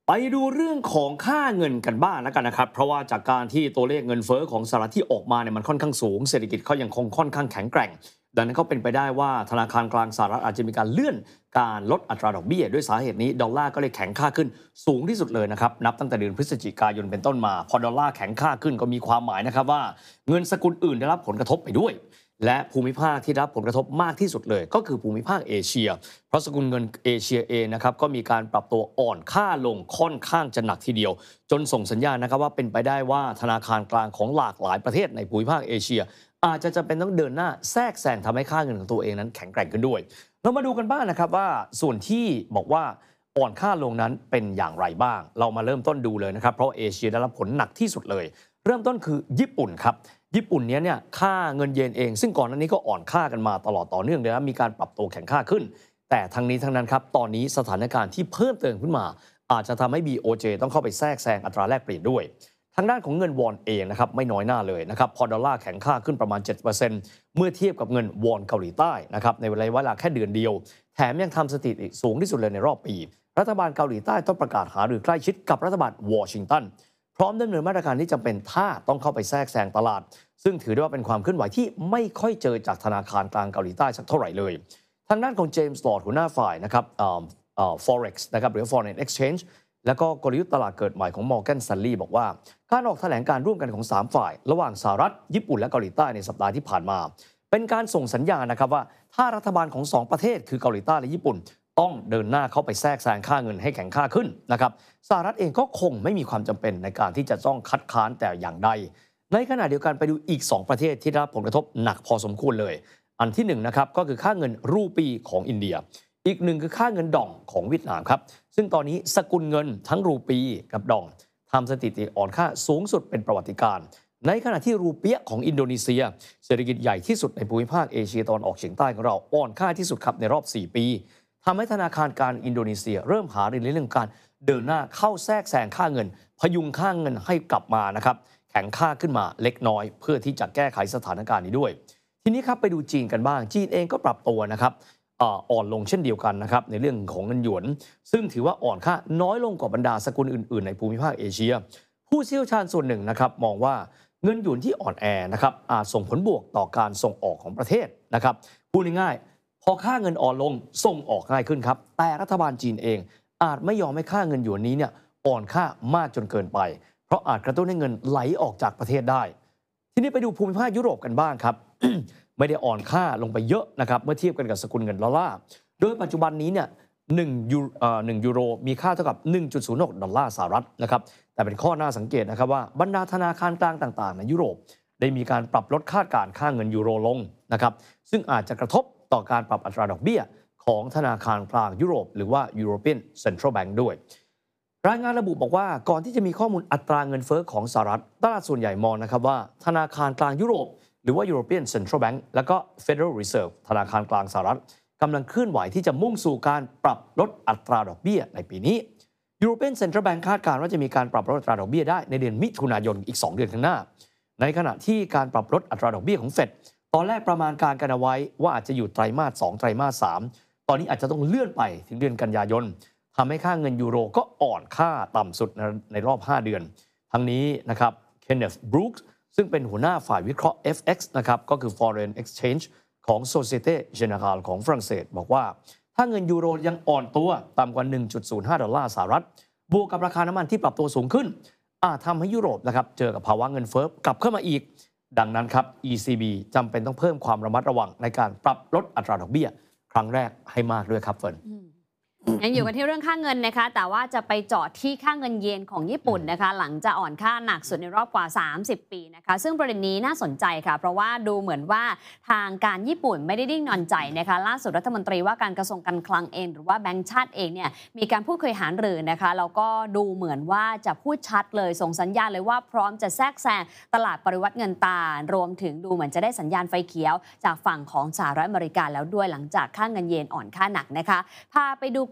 ไปดูเรื่องของค่าเงินกันบ้างแล้วกันนะครับเพราะว่าจากการที่ตัวเลขเงินเฟ้อของสหรัฐที่ออกมาเนี่ยมันค่อนข้างสูงเศรษฐกิจเขายังคงค่อนข้างแข็งแกร่งดังนั้นก็เป็นไปได้ว่าธนาคารกลางสหรัฐอาจจะมีการเลื่อนการลดอัตราดอกเบี้ยด้วยสาเหตุนี้ดอลลาร์ก็เลยแข็งค่าขึ้นสูงที่สุดเลยนะครับนับตั้งแต่เดือนพฤศจิกายนเป็นต้นมาพอดอลลาร์แข็งค่าขึ้นก็มีความหมายนะครับว่าเงินสกุลอื่นได้รับผลกระทบไปด้วยและภูมิภาคที่รับผลกระทบมากที่สุดเลยก็คือภูมิภาคเอเชียเพราะสกุลเงินเอเชียเองนะครับก็มีการปรับตัวอ่อนค่าลงค่อนข้างจะหนักทีเดียวจนส่งสัญญาณนะครับว่าเป็นไปได้ว่าธนาคารกลางของหลากหลายประเทศในภูมิภาคเอเชียอาจจะจำเป็นต้องเดินหน้าแทรกแซงทำให้ค่าเงินของตัวเองนั้นแข็งแกร่งขึ้นด้วยเรามาดูกันบ้าง นะครับว่าส่วนที่บอกว่าอ่อนค่าลงนั้นเป็นอย่างไรบ้างเรามาเริ่มต้นดูเลยนะครับเพราะเอเชียได้รับผลหนักที่สุดเลยเริ่มต้นคือญี่ปุ่นครับญี่ปุ่นเนี้ยเนี่ยค่าเงินเยนเองซึ่งก่อนหน้านี้ก็อ่อนค่ากันมาตลอดต่อเนื่องเลยนะมีการปรับตัวแข็งค่าขึ้นแต่ทั้งนี้ทั้งนั้นครับตอนนี้สถานการณ์ที่เพิ่มเติมขึ้นมาอาจจะทำให้ บี โอ เจ ต้องเข้าไปแทรกแซงอัตราแลกเปลี่ยนด้วยทางด้านของเงินวอนเองนะครับไม่น้อยหน้าเลยนะครับพอดอลลาร์แข็งค่าขึ้นประมาณ เจ็ดเปอร์เซ็นต์ เมื่อเทียบกับเงินวอนเกาหลีใต้นะครับในเวลาแค่เดือนเดียวแถมยังทำสถิติสูงที่สุดเลยในรอบปีรัฐบาลเกาหลีใต้ต้องประกาศหารือใกล้ชิดกับรัฐบาลวอชิงตันพร้อมดำเนินมาตรการที่จำเป็นถ้าต้องเข้าไปแทรกแซงตลาดซึ่งถือได้ว่าเป็นความเคลื่อนไหวที่ไม่ค่อยเจอจากธนาคารกลางเกาหลีใต้สักเท่าไหร่เลยทางด้านของเจมส์ลอร์ดหัวหน้าฝ่ายนะครับเอ่อเอ่อ Forex นะครับหรือ Foreign Exchange แล้วก็กลยุทธ์ตลาดเกิดใหม่ของ Morgan Stanley บอกว่าการออกแถลงการร่วมกันของสามฝ่ายระหว่างสหรัฐญี่ปุ่นและเกาหลีใต้ในสัปดาห์ที่ผ่านมาเป็นการส่งสัญญาณนะครับว่าถ้ารัฐบาลของสองประเทศคือเกาหลีใต้และญี่ปุ่นต้องเดินหน้าเข้าไปแทรกแซงค่าเงินให้แข็งค่าขึ้นนะครับสหรัฐเองก็คงไม่มีความจำเป็นในการที่จะต้องคัดค้านแต่อย่างใดในขณะเดียวกันไปดูอีกสองประเทศที่ได้รับผลกระทบหนักพอสมควรเลยอันที่หนึ่งนะครับก็คือค่าเงินรูปีของอินเดียอีกหนึ่งคือค่าเงินดองของเวียดนามครับซึ่งตอนนี้สกุลเงินทั้งรูปีกับดองทำสถิติอ่อนค่าสูงสุดเป็นประวัติการณ์ในขณะที่รูเปียของอินโดนีเซียเศรษฐกิจใหญ่ที่สุดในภูมิภาคเอเชียตะวันออกเฉียงใต้ของเราอ่อนค่าที่สุดครับในรอบสี่ปีทำให้ธนาคารกลางอินโดนีเซียเริ่มหารือในเรื่องการเดินหน้าเข้าแทรกแซงค่าเงินพยุงค่าเงินให้กลับมานะครับแข็งค่าขึ้นมาเล็กน้อยเพื่อที่จะแก้ไขสถานการณ์นี้ด้วยทีนี้ครับไปดูจีนกันบ้างจีนเองก็ปรับตัวนะครับอ่อนลงเช่นเดียวกันนะครับในเรื่องของเงินหยวนซึ่งถือว่าอ่อนค่าน้อยลงกว่าบรรดาสกุลอื่นๆในภูมิภาคเอเชียผู้เชี่ยวชาญส่วนหนึ่งนะครับมองว่าเงินหยวนที่อ่อนแอนะครับอาจส่งผลบวกต่อการส่งออกของประเทศนะครับพูดง่ายๆพอค่าเงินอ่อนลงส่งออกง่ายขึ้นครับแต่รัฐบาลจีนเองอาจไม่ยอมให้ค่าเงินหยวนนี้เนี่ยอ่อนค่ามากจนเกินไปเพราะอาจกระตุ้นให้เงินไหลออกจากประเทศได้ทีนี้ไปดูภูมิภาคยุโรปกันบ้างครับ ไม่ได้อ่อนค่าลงไปเยอะนะครับเมื่อเทียบกันกับสกุลเงินดอลลาร์โดยปัจจุบันนี้เนี่ยหนึ่งยูเอ่อหนึ่งยูโรมีค่าเท่ากับ หนึ่งจุดศูนย์หก ดอลลาร์สหรัฐนะครับแต่เป็นข้อน่าสังเกตนะครับว่าบรรดาธนาคารกลางต่างๆในยุโรปได้มีการปรับลดคาดการณ์ค่าเงินยูโรลงนะครับซึ่งอาจจะกระทบต่อการปรับอัตราดอกเบี้ยของธนาคารกลางยุโรปหรือว่า European Central Bank ด้วยรายงานระบุบอกว่าก่อนที่จะมีข้อมูลอัตราเงินเฟ้อของสหรัฐตลาดส่วนใหญ่มองนะครับว่าธนาคารกลางยุโรปหรือว่า European Central Bank แล้วก็ Federal Reserve ธนาคารกลางสหรัฐกำลังเคลื่อนไหวที่จะมุ่งสู่การปรับลดอัตราดอกเบี้ยในปีนี้ European Central Bank คาดการณ์ว่าจะมีการปรับลดอัตราดอกเบี้ยได้ในเดือนมิถุนายนอีกสองเดือนข้างหน้าในขณะที่การปรับลดอัตราดอกเบี้ยของเฟดตอนแรกประมาณการกันเอาไว้ว่าอาจจะอยู่ไตรมาสสองไตรมาสสามตอนนี้อาจจะต้องเลื่อนไปถึงเดือนกันยายนทำให้ค่าเงินยูโรก็อ่อนค่าต่ำสุดในรอบห้าเดือนทั้งนี้นะครับ Kenneth Brooks ซึ่งเป็นหัวหน้าฝ่ายวิเคราะห์ เอฟ เอ็กซ์ นะครับก็คือ Foreign Exchange ของ Société Générale ของฝรั่งเศสบอกว่าถ้าเงินยูโรยังอ่อนตัวต่ำกว่า หนึ่งจุดศูนย์ห้า ดอลลาร์สหรัฐบวกกับราคาน้ำมันที่ปรับตัวสูงขึ้นอาจทำให้ยุโรปนะครับเจอกับภาวะเงินเฟ้อกลับเข้ามาอีกดังนั้นครับ อี ซี บี จำเป็นต้องเพิ่มความระมัดระวังในการปรับลดอัตราดอกเบี้ยครั้งแรกให้มากด้วยครับเฟิร์นยังอยู่กันที่เรื่องค่าเงินนะคะแต่ว่าจะไปเจาะที่ค่าเงินเยนของญี่ปุ่นนะคะหลังจะอ่อนค่าหนักสุดในรอบกว่าสามสิบปีนะคะซึ่งประเด็นนี้น่าสนใจค่ะเพราะว่าดูเหมือนว่าทางการญี่ปุ่นไม่ได้นิ่งนอนใจนะคะล่าสุดรัฐมนตรีว่าการกระทรวงการคลังเองหรือว่าแบงก์ชาติเองเนี่ยมีการพูดคุยหารือนะคะแล้วก็ดูเหมือนว่าจะพูดชัดเลยส่งสัญญาณเลยว่าพร้อมจะแทรกแซงตลาดปริวัติเงินตารวมถึงดูเหมือนจะได้สัญญาณไฟเขียวจากฝั่งของสหรัฐอเมริกาแล้วด้วยหลังจากค่าเงินเยนอ่อนค่าหนักนะคะพาไปดู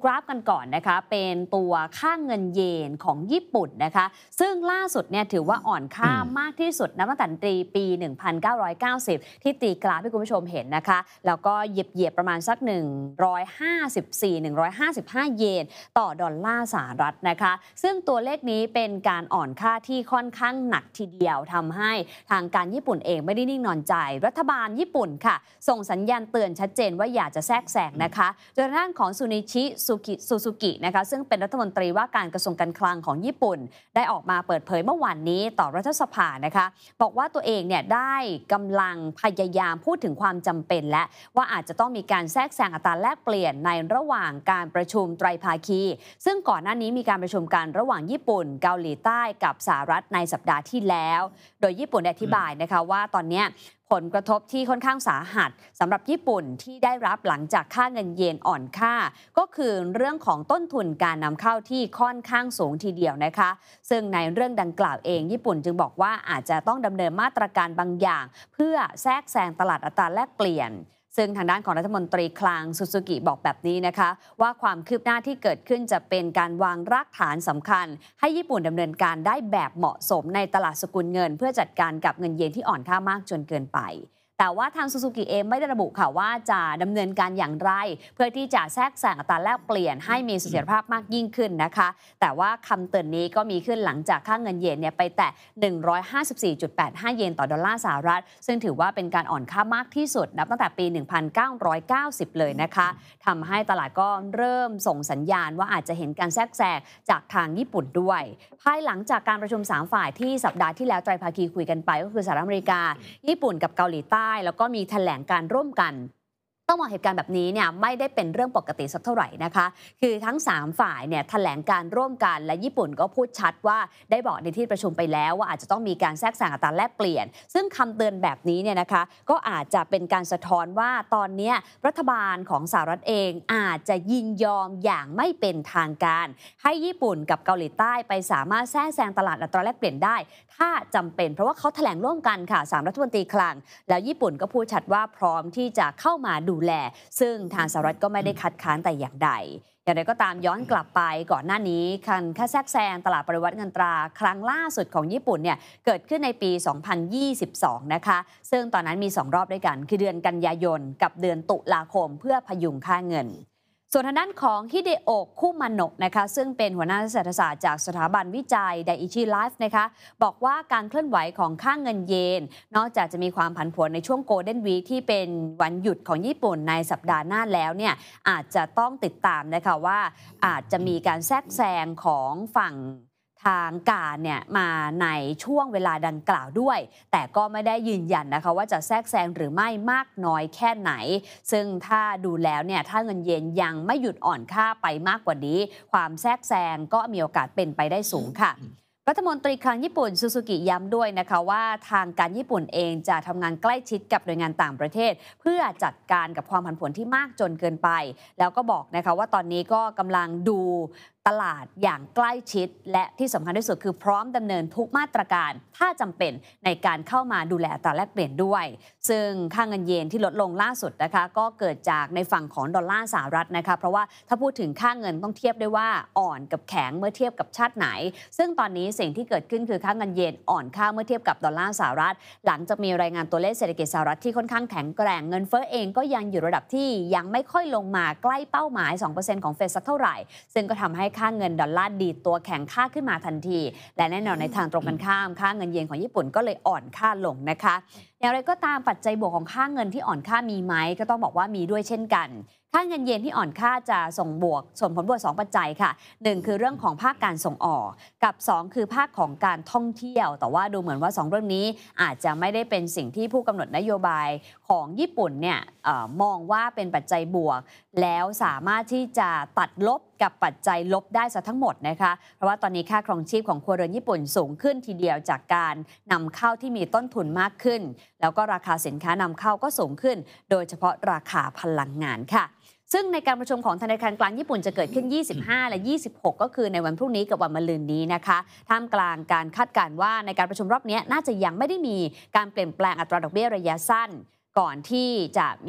กราฟกันก่อนนะคะเป็นตัวค่าเงินเยนของญี่ปุ่นนะคะซึ่งล่าสุดเนี่ยถือว่าอ่อนค่ามากที่สุดนับตั้งแต่ปี หนึ่งพันเก้าร้อยเก้าสิบ ที่ตีกราฟให้คุณผู้ชมเห็นนะคะแล้วก็เหยียบๆประมาณสัก หนึ่งร้อยห้าสิบสี่ หนึ่งร้อยห้าสิบห้า เยนต่อดอลลาร์สหรัฐนะคะซึ่งตัวเลขนี้เป็นการอ่อนค่าที่ค่อนข้างหนักทีเดียวทำให้ทางการญี่ปุ่นเองไม่ได้นิ่งนอนใจรัฐบาลญี่ปุ่นค่ะส่งสัญญาณเตือนชัดเจนว่าอยากจะแทรกแซงนะคะโดยทางด้านของซูนิชิซูกิซูซูกินะคะซึ่งเป็นรัฐมนตรีว่าการกระทรวงการคลังของญี่ปุ่นได้ออกมาเปิดเผยเมื่อวานนี้ต่อรัฐสภานะคะบอกว่าตัวเองเนี่ยได้กำลังพยายามพูดถึงความจำเป็นและว่าอาจจะต้องมีการแทรกแซงอัตราแลกเปลี่ยนในระหว่างการประชุมไตรภาคีซึ่งก่อนหน้านี้มีการประชุมกันระหว่างญี่ปุ่นเกาหลีใต้กับสหรัฐในสัปดาห์ที่แล้วโดยญี่ปุ่นอธิบายนะคะว่าตอนนี้ผลกระทบที่ค่อนข้างสาหัสสำหรับญี่ปุ่นที่ได้รับหลังจากค่าเงินเยนอ่อนค่าก็คือเรื่องของต้นทุนการนำเข้าที่ค่อนข้างสูงทีเดียวนะคะซึ่งในเรื่องดังกล่าวเองญี่ปุ่นจึงบอกว่าอาจจะต้องดำเนินมาตรการบางอย่างเพื่อแทรกแซงตลาดอัตราแลกเปลี่ยนซึ่งทางด้านของรัฐมนตรีคลังซูซูกิบอกแบบนี้นะคะว่าความคืบหน้าที่เกิดขึ้นจะเป็นการวางรากฐานสำคัญให้ญี่ปุ่นดำเนินการได้แบบเหมาะสมในตลาดสกุลเงินเพื่อจัดการกับเงินเยนที่อ่อนค่ามากจนเกินไปแต่ว่าทางซูซูกิเองไม่ได้ระบุค่ะว่าจะดำเนินการอย่างไรเพื่อที่จะแทรกแซงอัตราแลกเปลี่ยนให้มีเสถียรภาพมากยิ่งขึ้นนะคะแต่ว่าคำเตือนนี้ก็มีขึ้นหลังจากค่าเงินเยนเนี่ยไปแตะ หนึ่งร้อยห้าสิบสี่จุดแปดห้า เยนต่อดอลลาร์สหรัฐซึ่งถือว่าเป็นการอ่อนค่ามากที่สุดนับตั้งแต่ปี หนึ่งพันเก้าร้อยเก้าสิบ เลยนะคะทำให้ตลาดก็เริ่มส่งสัญญาณว่าอาจจะเห็นการแทรกแซงจากทางญี่ปุ่นด้วยภายหลังจากการประชุมสามฝ่ายที่สัปดาห์ที่แล้วไตรภาคีคุยกันไปก็คือสหรัฐอเมริกาญี่ปุ่นกับเกาหลีใต้แล้วก็มีแถลงการร่วมกันต้องมองเหตุการณ์แบบนี้เนี่ยไม่ได้เป็นเรื่องปกติสักเท่าไหร่นะคะคือทั้งสามฝ่ายเนี่ยแถลงการร่วมกันและญี่ปุ่นก็พูดชัดว่าได้บอกในที่ประชุมไปแล้วว่าอาจจะต้องมีการแทรกแซงอัตราแลกเปลี่ยนซึ่งคำเตือนแบบนี้เนี่ยนะคะก็อาจจะเป็นการสะท้อนว่าตอนนี้รัฐบาลของสหรัฐเองอาจจะยินยอมอย่างไม่เป็นทางการให้ญี่ปุ่นกับเกาหลีใต้ไปสามารถแทรกแซงตลาดอัตราแลกเปลี่ยนได้ถ้าจำเป็นเพราะว่าเขาแถลงร่วมกันค่ะสามรัฐมนตรีคลังแล้วญี่ปุ่นก็พูดชัดว่าพร้อมที่จะเข้ามาดูแลซึ่งทางสหรัฐก็ไม่ได้คัดค้านแต่อย่างใดอย่างไรก็ตามย้อนกลับไปก่อนหน้านี้การแค่แทรกแซงตลาดปริวัติเงินตราครั้งล่าสุดของญี่ปุ่นเนี่ยเกิดขึ้นในปี สองพันยี่สิบสอง นะคะซึ่งตอนนั้นมีสองรอบด้วยกันคือเดือนกันยายนกับเดือนตุลาคมเพื่อพยุงค่าเงินส่วนทางด้านของฮิเดโอะคุมาโนะนะคะซึ่งเป็นหัวหน้าเศรษฐศาสตร์จากสถาบันวิจัยไดอิชิไลฟ์นะคะบอกว่าการเคลื่อนไหวของค่าเงินเยนนอกจากจะมีความผันผวนในช่วงโกลเด้นวีคที่เป็นวันหยุดของญี่ปุ่นในสัปดาห์หน้าแล้วเนี่ยอาจจะต้องติดตามนะคะว่าอาจจะมีการแทรกแซงของฝั่งทางการเนี่ยมาในช่วงเวลาดังกล่าวด้วยแต่ก็ไม่ได้ยืนยันนะคะว่าจะแทรกแซงหรือไม่มากน้อยแค่ไหนซึ่งถ้าดูแล้วเนี่ยถ้าเงินเยนยังไม่หยุดอ่อนค่าไปมากกว่านี้ความแทรกแซงก็มีโอกาสเป็นไปได้สูงค่ะรัฐมนตรีคลังญี่ปุ่นซูซูกิย้ำด้วยนะคะว่าทางการญี่ปุ่นเองจะทำงานใกล้ชิดกับหน่วยงานต่างประเทศเพื่อจัดการกับความผันผวนที่มากจนเกินไปแล้วก็บอกนะคะว่าตอนนี้ก็กำลังดูตลาดอย่างใกล้ชิดและที่สำคัญที่สุดคือพร้อมดำเนินทุกมาตรการถ้าจำเป็นในการเข้ามาดูแลอัตราแลกเปลี่ยนด้วยซึ่งค่าเงินเยนที่ลดลงล่าสุดนะคะก็เกิดจากในฝั่งของดอลลาร์สหรัฐนะคะเพราะว่าถ้าพูดถึงค่าเงินต้องเทียบได้ว่าอ่อนกับแข็งเมื่อเทียบกับชาติไหนซึ่งตอนนี้สิ่งที่เกิดขึ้นคือค่าเงินเยนอ่อนค่าเมื่อเทียบกับดอลลาร์สหรัฐหลังจากมีรายงานตัวเลขเศรษฐกิจสหรัฐที่ค่อนข้างแข็งแกร่งเงินเฟ้อเองก็ยังอยู่ระดับที่ยังไม่ค่อยลงมาใกล้เป้าหมาย สองเปอร์เซ็นต์ ของเฟดสักเท่าไหร่ซึ่งก็ทำให้ค่าเงินดอลลาร์ดีดตัวแข็งค่าขึ้นมาทันทีและแน่นอนในทางตรงกันข้ามค่าเงินเยนของญี่ปุ่นก็เลยอ่อนค่าลงนะคะอย่างไรก็ตามปัจจัยบวกของค่าเงินที่อ่อนค่ามีไหมก็ต้องบอกว่ามีด้วยเช่นกันค่าเงินเยนที่อ่อนค่าจะส่งบวกส่งผลบวกสองปัจจัยค่ะหนึ่งคือเรื่องของภาคการส่งออกกับสองคือภาคของการท่องเที่ยวแต่ว่าดูเหมือนว่าสองเรื่องนี้อาจจะไม่ได้เป็นสิ่งที่ผู้กำหนดนโยบายของญี่ปุ่นเนี่ยเอ่อมองว่าเป็นปัจจัยบวกแล้วสามารถที่จะตัดลบกับปัจจัยลบได้ซะทั้งหมดนะคะเพราะว่าตอนนี้ค่าครองชีพของครัวเรือนญี่ปุ่นสูงขึ้นทีเดียวจากการนำเข้าที่มีต้นทุนมากขึ้นแล้วก็ราคาสินค้านำเข้าก็สูงขึ้นโดยเฉพาะราคาพลังงานค่ะซึ่งในการประชุมของธนาคารกลางญี่ปุ่นจะเกิดขึ้นยี่สิบห้าและยี่สิบหกก็คือในวันพรุ่งนี้กับวันมะรืนนี้นะคะท่ามกลางการคาดการณ์ว่าในการประชุมรอบนี้น่าจะยังไม่ได้มีการเปลี่ยนแปลงอัตราดอกเบี้ยระยะสั้นก่อนที่จะมี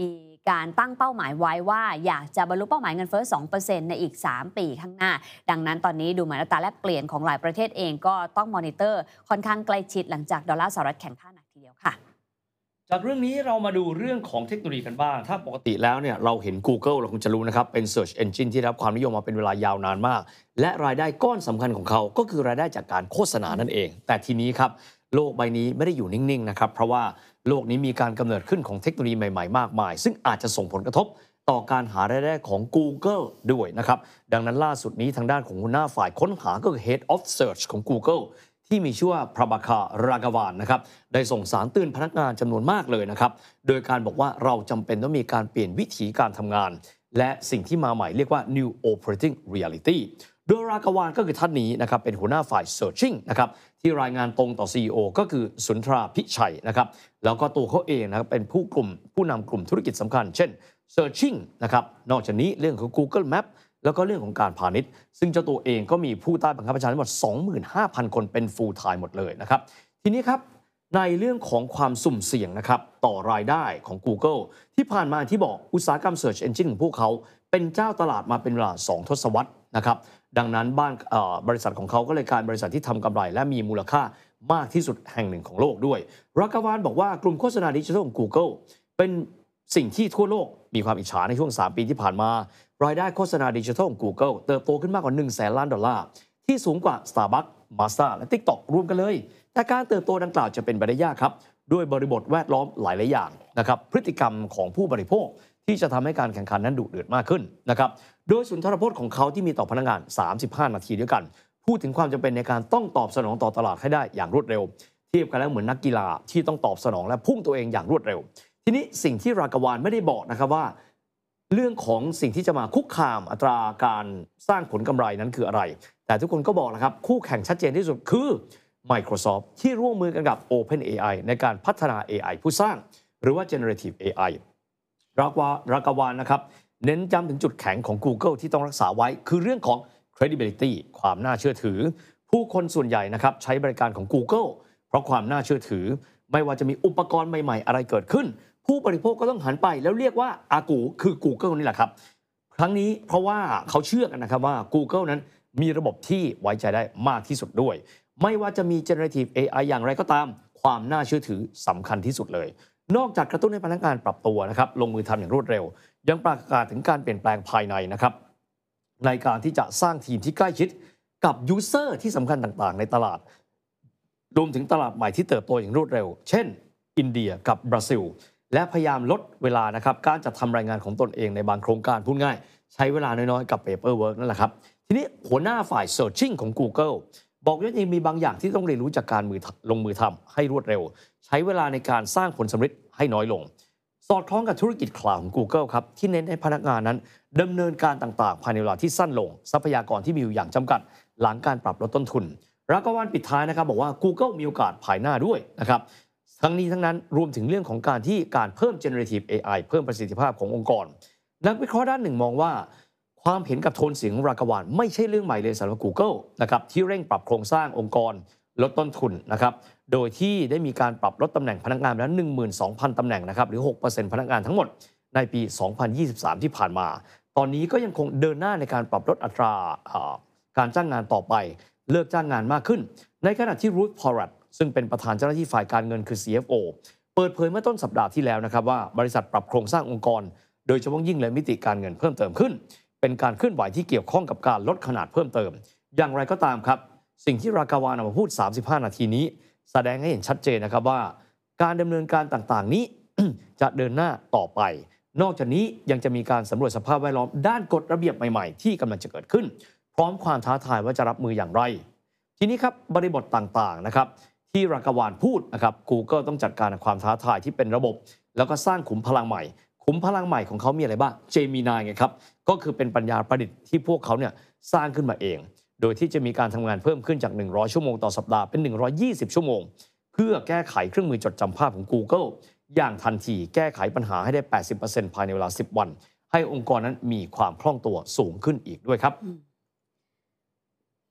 การตั้งเป้าหมายไว้ว่าอยากจะบรรลุเป้าหมายเงินเฟ้อ สองเปอร์เซ็นต์ ในอีก สาม ปีข้างหน้าดังนั้นตอนนี้ดูเหมือนอัตราแลกเปลี่ยนของหลายประเทศเองก็ต้องมอนิเตอร์ค่อนข้างใกล้ชิดหลังจากดอลลาร์สหรัฐแข็งค่าหนักทีเดียวค่ะจากเรื่องนี้เรามาดูเรื่องของเทคโนโลยีกันบ้างถ้าปกติแล้วเนี่ยเราเห็น Google เราคงจะรู้นะครับเป็น Search Engine ที่ได้รับความนิยมมาเป็นเวลายาวนานมากและรายได้ก้อนสำคัญของเขาก็คือรายได้จากการโฆษณานั่นเองแต่ทีนี้ครับโลกใบนี้ไม่ได้อยู่นิ่งๆนะครับเพราะว่าโลกนี้มีการกำเนิดขึ้นของเทคโนโลยีใหม่ๆมากมายซึ่งอาจจะส่งผลกระทบต่อการหารายได้ของ Google ด้วยนะครับดังนั้นล่าสุดนี้ทางด้านของหัวหน้าฝ่ายค้นหาก็คือ Head of Search ของ Googleที่มีชื่อว่าพระบาคารากาวานนะครับได้ส่งสารเตือนพนักงานจำนวนมากเลยนะครับโดยการบอกว่าเราจำเป็นต้องมีการเปลี่ยนวิธีการทำงานและสิ่งที่มาใหม่เรียกว่า New Operating Reality โดยรากาวานก็คือท่านนี้นะครับเป็นหัวหน้าฝ่าย Searching นะครับที่รายงานตรงต่อ ซี อี โอ ก็คือสุนทราพิชัยนะครับแล้วก็ตัวเขาเองนะครับเป็นผู้กลุ่มผู้นำกลุ่มธุรกิจสำคัญเช่น Searching นะครับนอกจากนี้เรื่องของ Google Mapแล้วก็เรื่องของการพาณิชย์ซึ่งเจ้าตัวเองก็มีผู้ใต้บังคับบัญชาทั้งหมด สองหมื่นห้าพัน คนเป็น full time หมดเลยนะครับทีนี้ครับในเรื่องของความสุ่มเสี่ยงนะครับต่อรายได้ของ Google ที่ผ่านมาที่บอกอุตสาหกรรม Search Engine ของพวกเขาเป็นเจ้าตลาดมาเป็นเวลาสองทศวรรษนะครับดังนั้นบ้านบริษัทของเขาก็เลยกลายเป็นบริษัทที่ทำกำไรและมีมูลค่ามากที่สุดแห่งหนึ่งของโลกด้วยรากาวานบอกว่ากลุ่มโฆษณาดิจิทัลของ Google เป็นสิ่งที่ทั่วโลกมีความอิจฉาในช่วงสามปีที่ผ่านมารายได้โฆษณาดิจิทัลของ Google เติบโตขึ้นมากกว่าหนึ่งแสนล้านดอลลาร์ที่สูงกว่า Starbucks Mazda และ TikTok รวมกันเลยแต่การเติบโตดังกล่าวจะเป็นไปได้ยากครับด้วยบริบทแวดล้อมหลายๆอย่างนะครับพฤติกรรมของผู้บริโภคที่จะทำให้การแข่งขันนั้นดุเดือดมากขึ้นนะครับโดยสุนทรพจน์ของเขาที่มีต่อพนักงานสามสิบห้านาทีด้วยกันพูดถึงความจำเป็นในการต้องตอบสนองต่อตลาดให้ได้อย่างรวดเร็วเทียบกันแล้วเหมือนนักกีฬาที่ต้องตอบสนองและพุ่งตัวเองอย่างรวดเร็วทีนี้สิ่งที่รากาวานไม่ได้บอกนะครับว่าเรื่องของสิ่งที่จะมาคุกคามอัตราการสร้างผลกำไรนั้นคืออะไรแต่ทุกคนก็บอกนะครับคู่แข่งชัดเจนที่สุดคือ Microsoft ที่ร่วมมือกันกับ OpenAI ในการพัฒนา เอ ไอ ผู้สร้างหรือว่า Generative เอ ไอ ราการากาวานนะครับเน้นย้ำถึงจุดแข็งของ Google ที่ต้องรักษาไว้คือเรื่องของ credibility ความน่าเชื่อถือผู้คนส่วนใหญ่นะครับใช้บริการของ Google เพราะความน่าเชื่อถือไม่ว่าจะมีอุปกรณ์ใหม่ๆอะไรเกิดขึ้นผู้บริโภคก็ต้องหันไปแล้วเรียกว่าอากูคือ Google นี่แหละครับครั้งนี้เพราะว่าเขาเชื่อกันนะครับว่า Google นั้นมีระบบที่ไว้ใจได้มากที่สุดด้วยไม่ว่าจะมี generative เอ ไอ อย่างไรก็ตามความน่าเชื่อถือสำคัญที่สุดเลยนอกจากกระตุ้นให้พนักงานปรับตัวนะครับลงมือทำอย่างรวดเร็วยังประกาศถึงการเปลี่ยนแปลงภายในนะครับในการที่จะสร้างทีมที่ใกล้ชิดกับยูเซอร์ที่สำคัญต่างๆในตลาดรวมถึงตลาดใหม่ที่เติบโตอย่างรวดเร็วเช่นอินเดียกับบราซิลและพยายามลดเวลานะครับการจัดทำรายงานของตนเองในบางโครงการพูดง่ายใช้เวลาน้อยๆกับ paperwork นั่นแหละครับทีนี้หัวหน้าฝ่าย searching ของ Google บอกว่ายังมีบางอย่างที่ต้องเรียนรู้จากการมือลงมือทำให้รวดเร็วใช้เวลาในการสร้างผลสำเร็จให้น้อยลงสอดคล้องกับธุรกิจคลาวด์ของ Google ครับที่เน้นให้พนักงานนั้นดำเนินการต่างๆภายในเวลาที่สั้นลงทรัพยากรที่มีอยู่อย่างจำกัดหลังการปรับลดต้นทุนรากาวานปิดท้ายนะครับบอกว่า Google มีโอกาสภายหน้าด้วยนะครับทั้งนี้ทั้งนั้นรวมถึงเรื่องของการที่การเพิ่ม generative เอ ไอ เพิ่มประสิทธิภาพขององค์กรนักวิเคราะห์ด้านหนึ่งมองว่าความเห็นกับโทนเสียงของรากาวานไม่ใช่เรื่องใหม่เลยสำหรับ Google นะครับที่เร่งปรับโครงสร้างองค์กรลดต้นทุนนะครับโดยที่ได้มีการปรับลดตำแหน่งพนักงานไปแล้ว หนึ่งหมื่นสองพัน ตำแหน่งนะครับหรือ หกเปอร์เซ็นต์ พนักงานทั้งหมดในปี สองพันยี่สิบสาม ที่ผ่านมาตอนนี้ก็ยังคงเดินหน้าในการปรับลดอัตราการจ้างงานต่อไปเลิกจ้างงานมากขึ้นในขณะที่รูธ พอรัตซึ่งเป็นประธานเจ้าหน้าที่ฝ่ายการเงินคือ ซี เอฟ โอ เปิดเผยเมื่อต้นสัปดาห์ที่แล้วนะครับว่าบริษัทปรับโครงสร้างองค์กรโดยเฉพาะยิ่งและมิติการเงินเพิ่มเติมขึ้นเป็นการเคลื่อนไหวที่เกี่ยวข้องกับการลดขนาดเพิ่มเติมอย่างไรก็ตามครับสิ่งที่รากาวานออกมาพูดสามสิบห้านาทีนี้แสดงให้เห็นชัดเจนนะครับว่าการดำเนินการต่างๆนี้ จะเดินหน้าต่อไปนอกจากนี้ยังจะมีการสำรวจสภาพแวดล้อมด้านกฎระเบียบใหม่ๆที่กำลังจะเกิดขึ้นพร้อมความท้าทายว่าจะรับมืออย่างไรทีนี้ครับบริบทต่างๆนะครับที่รากาวานพูดนะครับ Google ต้องจัดการกับความท้าทายที่เป็นระบบแล้วก็สร้างขุมพลังใหม่ขุมพลังใหม่ของเขามีอะไรบ้าง Gemini ไงครับก็คือเป็นปัญญาประดิษฐ์ที่พวกเขาเนี่ยสร้างขึ้นมาเองโดยที่จะมีการทำงานเพิ่มขึ้นจากหนึ่งร้อยชั่วโมงต่อสัปดาห์เป็นหนึ่งร้อยยี่สิบชั่วโมงเพื่อแก้ไขเครื่องมือจดจำภาพของ Google อย่างทันทีแก้ไขปัญหาให้ได้ แปดสิบเปอร์เซ็นต์ ภายในเวลาสิบวันให้องค์กรนั้นมีความคล่องตัวสูงขึ้นอีกด้วยครับ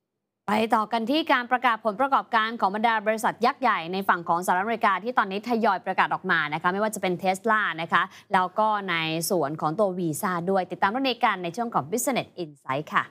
ไปต่อกันที่การประกาศผลประกอบการของบรรดาบริษัทยักษ์ใหญ่ในฝั่งของสหรัฐอเมริกาที่ตอนนี้ทยอยประกาศออกมานะคะไม่ว่าจะเป็น Tesla นะคะแล้วก็ในส่วนของตัว Visa ด้วยติดตามเรื่องนี้กันในช่วงของ Business Insight ค่ะ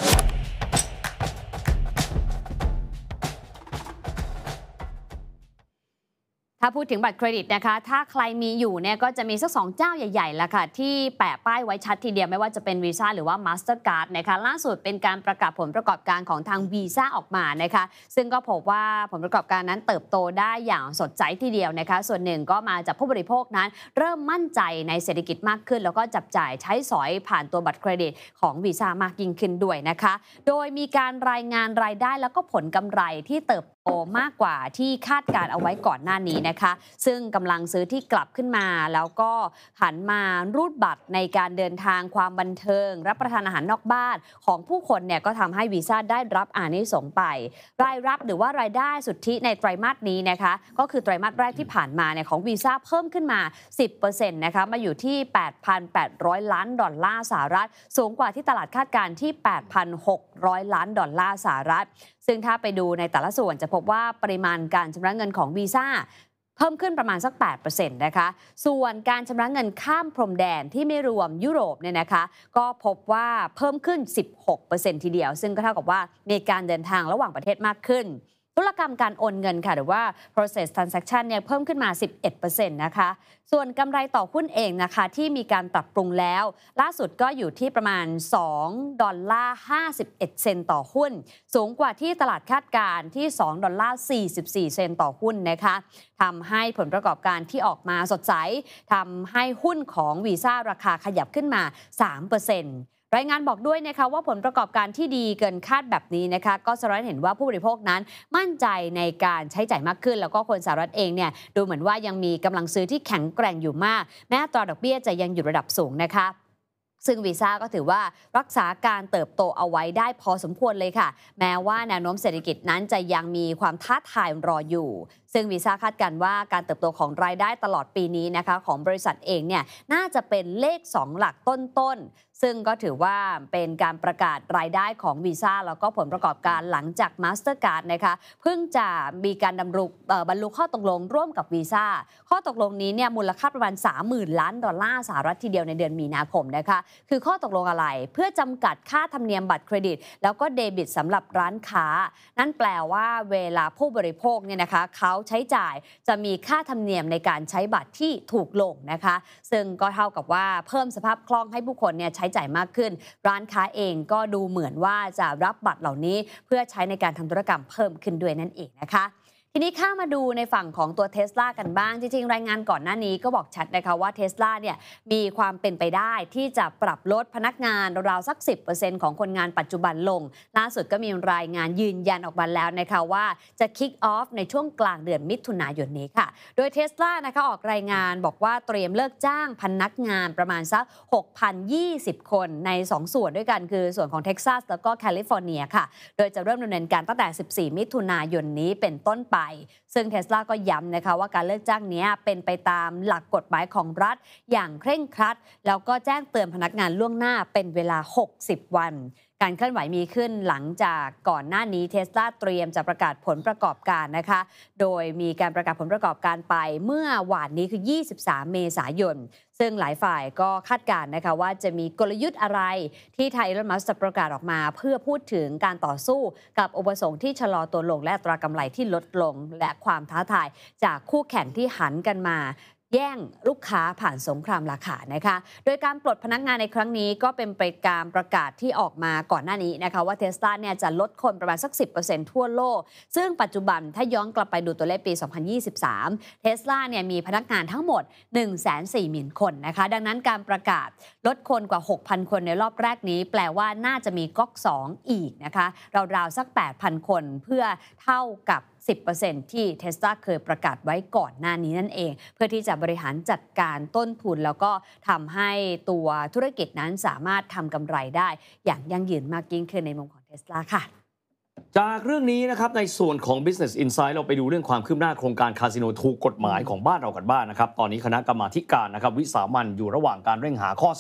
ถ้าพูดถึงบัตรเครดิตนะคะถ้าใครมีอยู่เนี่ยก็จะมีสักสองเจ้าใหญ่ๆแล้วค่ะที่แปะป้ายไว้ชัดทีเดียวไม่ว่าจะเป็น Visa หรือว่า Mastercard นะคะล่าสุดเป็นการประกาศผลประกอบการของทาง Visa ออกมานะคะซึ่งก็พบว่าผลประกอบการนั้นเติบโตได้อย่างสดใสทีเดียวนะคะส่วนหนึ่งก็มาจากผู้บริโภคนั้นเริ่มมั่นใจในเศรษฐกิจมากขึ้นแล้วก็จับจ่ายใช้สอยผ่านตัวบัตรเครดิตของ Visa มากยิ่งขึ้นด้วยนะคะโดยมีการรายงานรายได้แล้วก็ผลกำไรที่เติบโตมากกว่าที่คาดการเอาไว้ก่อนหน้านี้นะคะซึ่งกำลังซื้อที่กลับขึ้นมาแล้วก็หันมารูดบัตรในการเดินทางความบันเทิงรับประทานอาหารนอกบ้านของผู้คนเนี่ยก็ทำให้วีซ่าได้รับอานิสงส์ไปรายรับหรือว่ารายได้สุทธิในไตรมาสนี้นะคะก็คือไตรมาสแรกที่ผ่านมาเนี่ยของวีซ่าเพิ่มขึ้นมา สิบเปอร์เซ็นต์ นะคะมาอยู่ที่ แปดพันแปดร้อย ล้านดอลลาร์สหรัฐสูงกว่าที่ตลาดคาดการณ์ที่ แปดพันหกร้อย ล้านดอลลาร์สหรัฐซึ่งถ้าไปดูในแต่ละส่วนจะพบว่าปริมาณการชำระเงินของวีซ่าเพิ่มขึ้นประมาณสัก แปดเปอร์เซ็นต์ นะคะส่วนการชำระเงินข้ามพรมแดนที่ไม่รวมยุโรปเนี่ยนะคะก็พบว่าเพิ่มขึ้น สิบหกเปอร์เซ็นต์ ทีเดียวซึ่งก็เท่ากับว่ามีการเดินทางระหว่างประเทศมากขึ้นธุรกรรมการโอนเงินค่ะหรือว่า process transaction เนี่ยเพิ่มขึ้นมา สิบเอ็ดเปอร์เซ็นต์ นะคะส่วนกำไรต่อหุ้นเองนะคะที่มีการปรับปรุงแล้วล่าสุดก็อยู่ที่ประมาณสองดอลลาร์ห้าสิบเอ็ดเซนต์ต่อหุ้นสูงกว่าที่ตลาดคาดการณ์ที่สองดอลลาร์สี่สิบสี่เซนต์ต่อหุ้นนะคะทำให้ผลประกอบการที่ออกมาสดใสทำให้หุ้นของวีซ่าราคาขยับขึ้นมา สามเปอร์เซ็นต์รายงานบอกด้วยนะคะว่าผลประกอบการที่ดีเกินคาดแบบนี้นะคะก็สะท้อนเห็นว่าผู้บริโภคนั้นมั่นใจในการใช้จ่ายมากขึ้นแล้วก็คนสหรัฐเองเนี่ยดูเหมือนว่ายังมีกำลังซื้อที่แข็งแกร่งอยู่มากแม้อัตราดอกเบี้ยจะยังอยู่ระดับสูงนะคะซึ่งวีซ่าก็ถือว่ารักษาการเติบโตเอาไว้ได้พอสมควรเลยค่ะแม้ว่าแนวโน้มเศรษฐกิจนั้นจะยังมีความท้าทายรออยู่ซึ่งวีซ่าคาดการณ์ว่าการเติบโตของรายได้ตลอดปีนี้นะคะของบริษัทเองเนี่ยน่าจะเป็นเลขสองหลักต้นๆซึ่งก็ถือว่าเป็นการประกาศรายได้ของวีซ่าแล้วก็ผลประกอบการหลังจาก Mastercard นะคะเพิ่งจะมีการดำรุบรรลุข้อตกลงร่วมกับวีซ่าข้อตกลงนี้เนี่ยมูลค่าประมาณ สามหมื่น ล้านดอลลาร์สหรัฐทีเดียวในเดือนมีนาคมนะคะคือข้อตกลงอะไรเพื่อจำกัดค่าธรรมเนียมบัตรเครดิตแล้วก็เดบิตสำหรับร้านค้านั่นแปลว่าเวลาผู้บริโภคเนี่ยนะคะเขาใช้จ่ายจะมีค่าธรรมเนียมในการใช้บัตรที่ถูกลงนะคะซึ่งก็เท่ากับว่าเพิ่มสภาพคล่องให้ผู้คนเนี่ยใช้จ่ายมากขึ้นร้านค้าเองก็ดูเหมือนว่าจะรับบัตรเหล่านี้เพื่อใช้ในการทำธุรกรรมเพิ่มขึ้นด้วยนั่นเองนะคะทีนี้ข้ามาดูในฝั่งของตัว Tesla กันบ้างจริงๆรายงานก่อนหน้านี้ก็บอกชัดนะคะว่า Tesla เนี่ยมีความเป็นไปได้ที่จะปรับลดพนักงานราวๆสัก สิบเปอร์เซ็นต์ ของคนงานปัจจุบันลงล่าสุดก็มีรายงานยืนยันออกมาแล้วนะคะว่าจะ kick off ในช่วงกลางเดือนมิถุนายนนี้ค่ะโดย Tesla นะคะออกรายงานบอกว่าเตรียมเลิกจ้างพนักงานประมาณสัก หกพันยี่สิบ คนในสองส่วนด้วยกันคือส่วนของเท็กซัสแล้วก็แคลิฟอร์เนียค่ะโดยจะเริ่มดำเนินการตั้งแต่สิบสี่มิถุนายนนี้เป็นต้นไปซึ่ง Tesla ก็ย้ำนะคะว่าการเลิกจ้างนี้เป็นไปตามหลักกฎหมายของรัฐอย่างเคร่งครัดแล้วก็แจ้งเตือนพนักงานล่วงหน้าเป็นเวลาหกสิบวันการเคลื่อนไหวมีขึ้นหลังจากก่อนหน้านี้ Tesla เตรียมจะประกาศผลประกอบการนะคะโดยมีการประกาศผลประกอบการไปเมื่อวานนี้คือยี่สิบสามเมษายนซึ่งหลายฝ่ายก็คาดการณ์นะคะว่าจะมีกลยุทธ์อะไรที่ไทยอีลอนมัสก์จะประกาศออกมาเพื่อพูดถึงการต่อสู้กับอุปสงค์ที่ชะลอตัวลงและอัตรากำไรที่ลดลงและความท้าทายจากคู่แข่งที่หันกันมาแย่งลูกค้าผ่านสงครามราคานะคะโดยการปลดพนักงานในครั้งนี้ก็เป็นไปการประกาศที่ออกมาก่อนหน้านี้นะคะว่า Tesla เนี่ยจะลดคนประมาณสัก สิบเปอร์เซ็นต์ ทั่วโลกซึ่งปัจจุบันถ้าย้อนกลับไปดูตัวเลขปี สองพันยี่สิบสาม Tesla เนี่ยมีพนักงานทั้งหมด หนึ่งแสนสี่หมื่น คนนะคะดังนั้นการประกาศลดคนกว่า หกพัน คนในรอบแรกนี้แปลว่าน่าจะมีก๊อกสองอีกนะคะราวๆสัก แปดพัน คนเพื่อเท่ากับ สิบเปอร์เซ็นต์ ที่ Tesla เคยประกาศไว้ก่อนหน้านี้นั่นเองเพื่อที่จะบริหารจัดการต้นทุนแล้วก็ทำให้ตัวธุรกิจนั้นสามารถทำกำไรได้อย่างยั่งยืนมากยิ่งขึ้นในมุมของ Tesla ค่ะจากเรื่องนี้นะครับในส่วนของ Business Insight เราไปดูเรื่องความคืบหน้าโครงการคาสิโนถูกกฎหมายของบ้านเรากันบ้าง นะครับตอนนี้คณะกรรมาธิการนะครับวิสามัญอยู่ระหว่างการเร่งหาข้อสรุป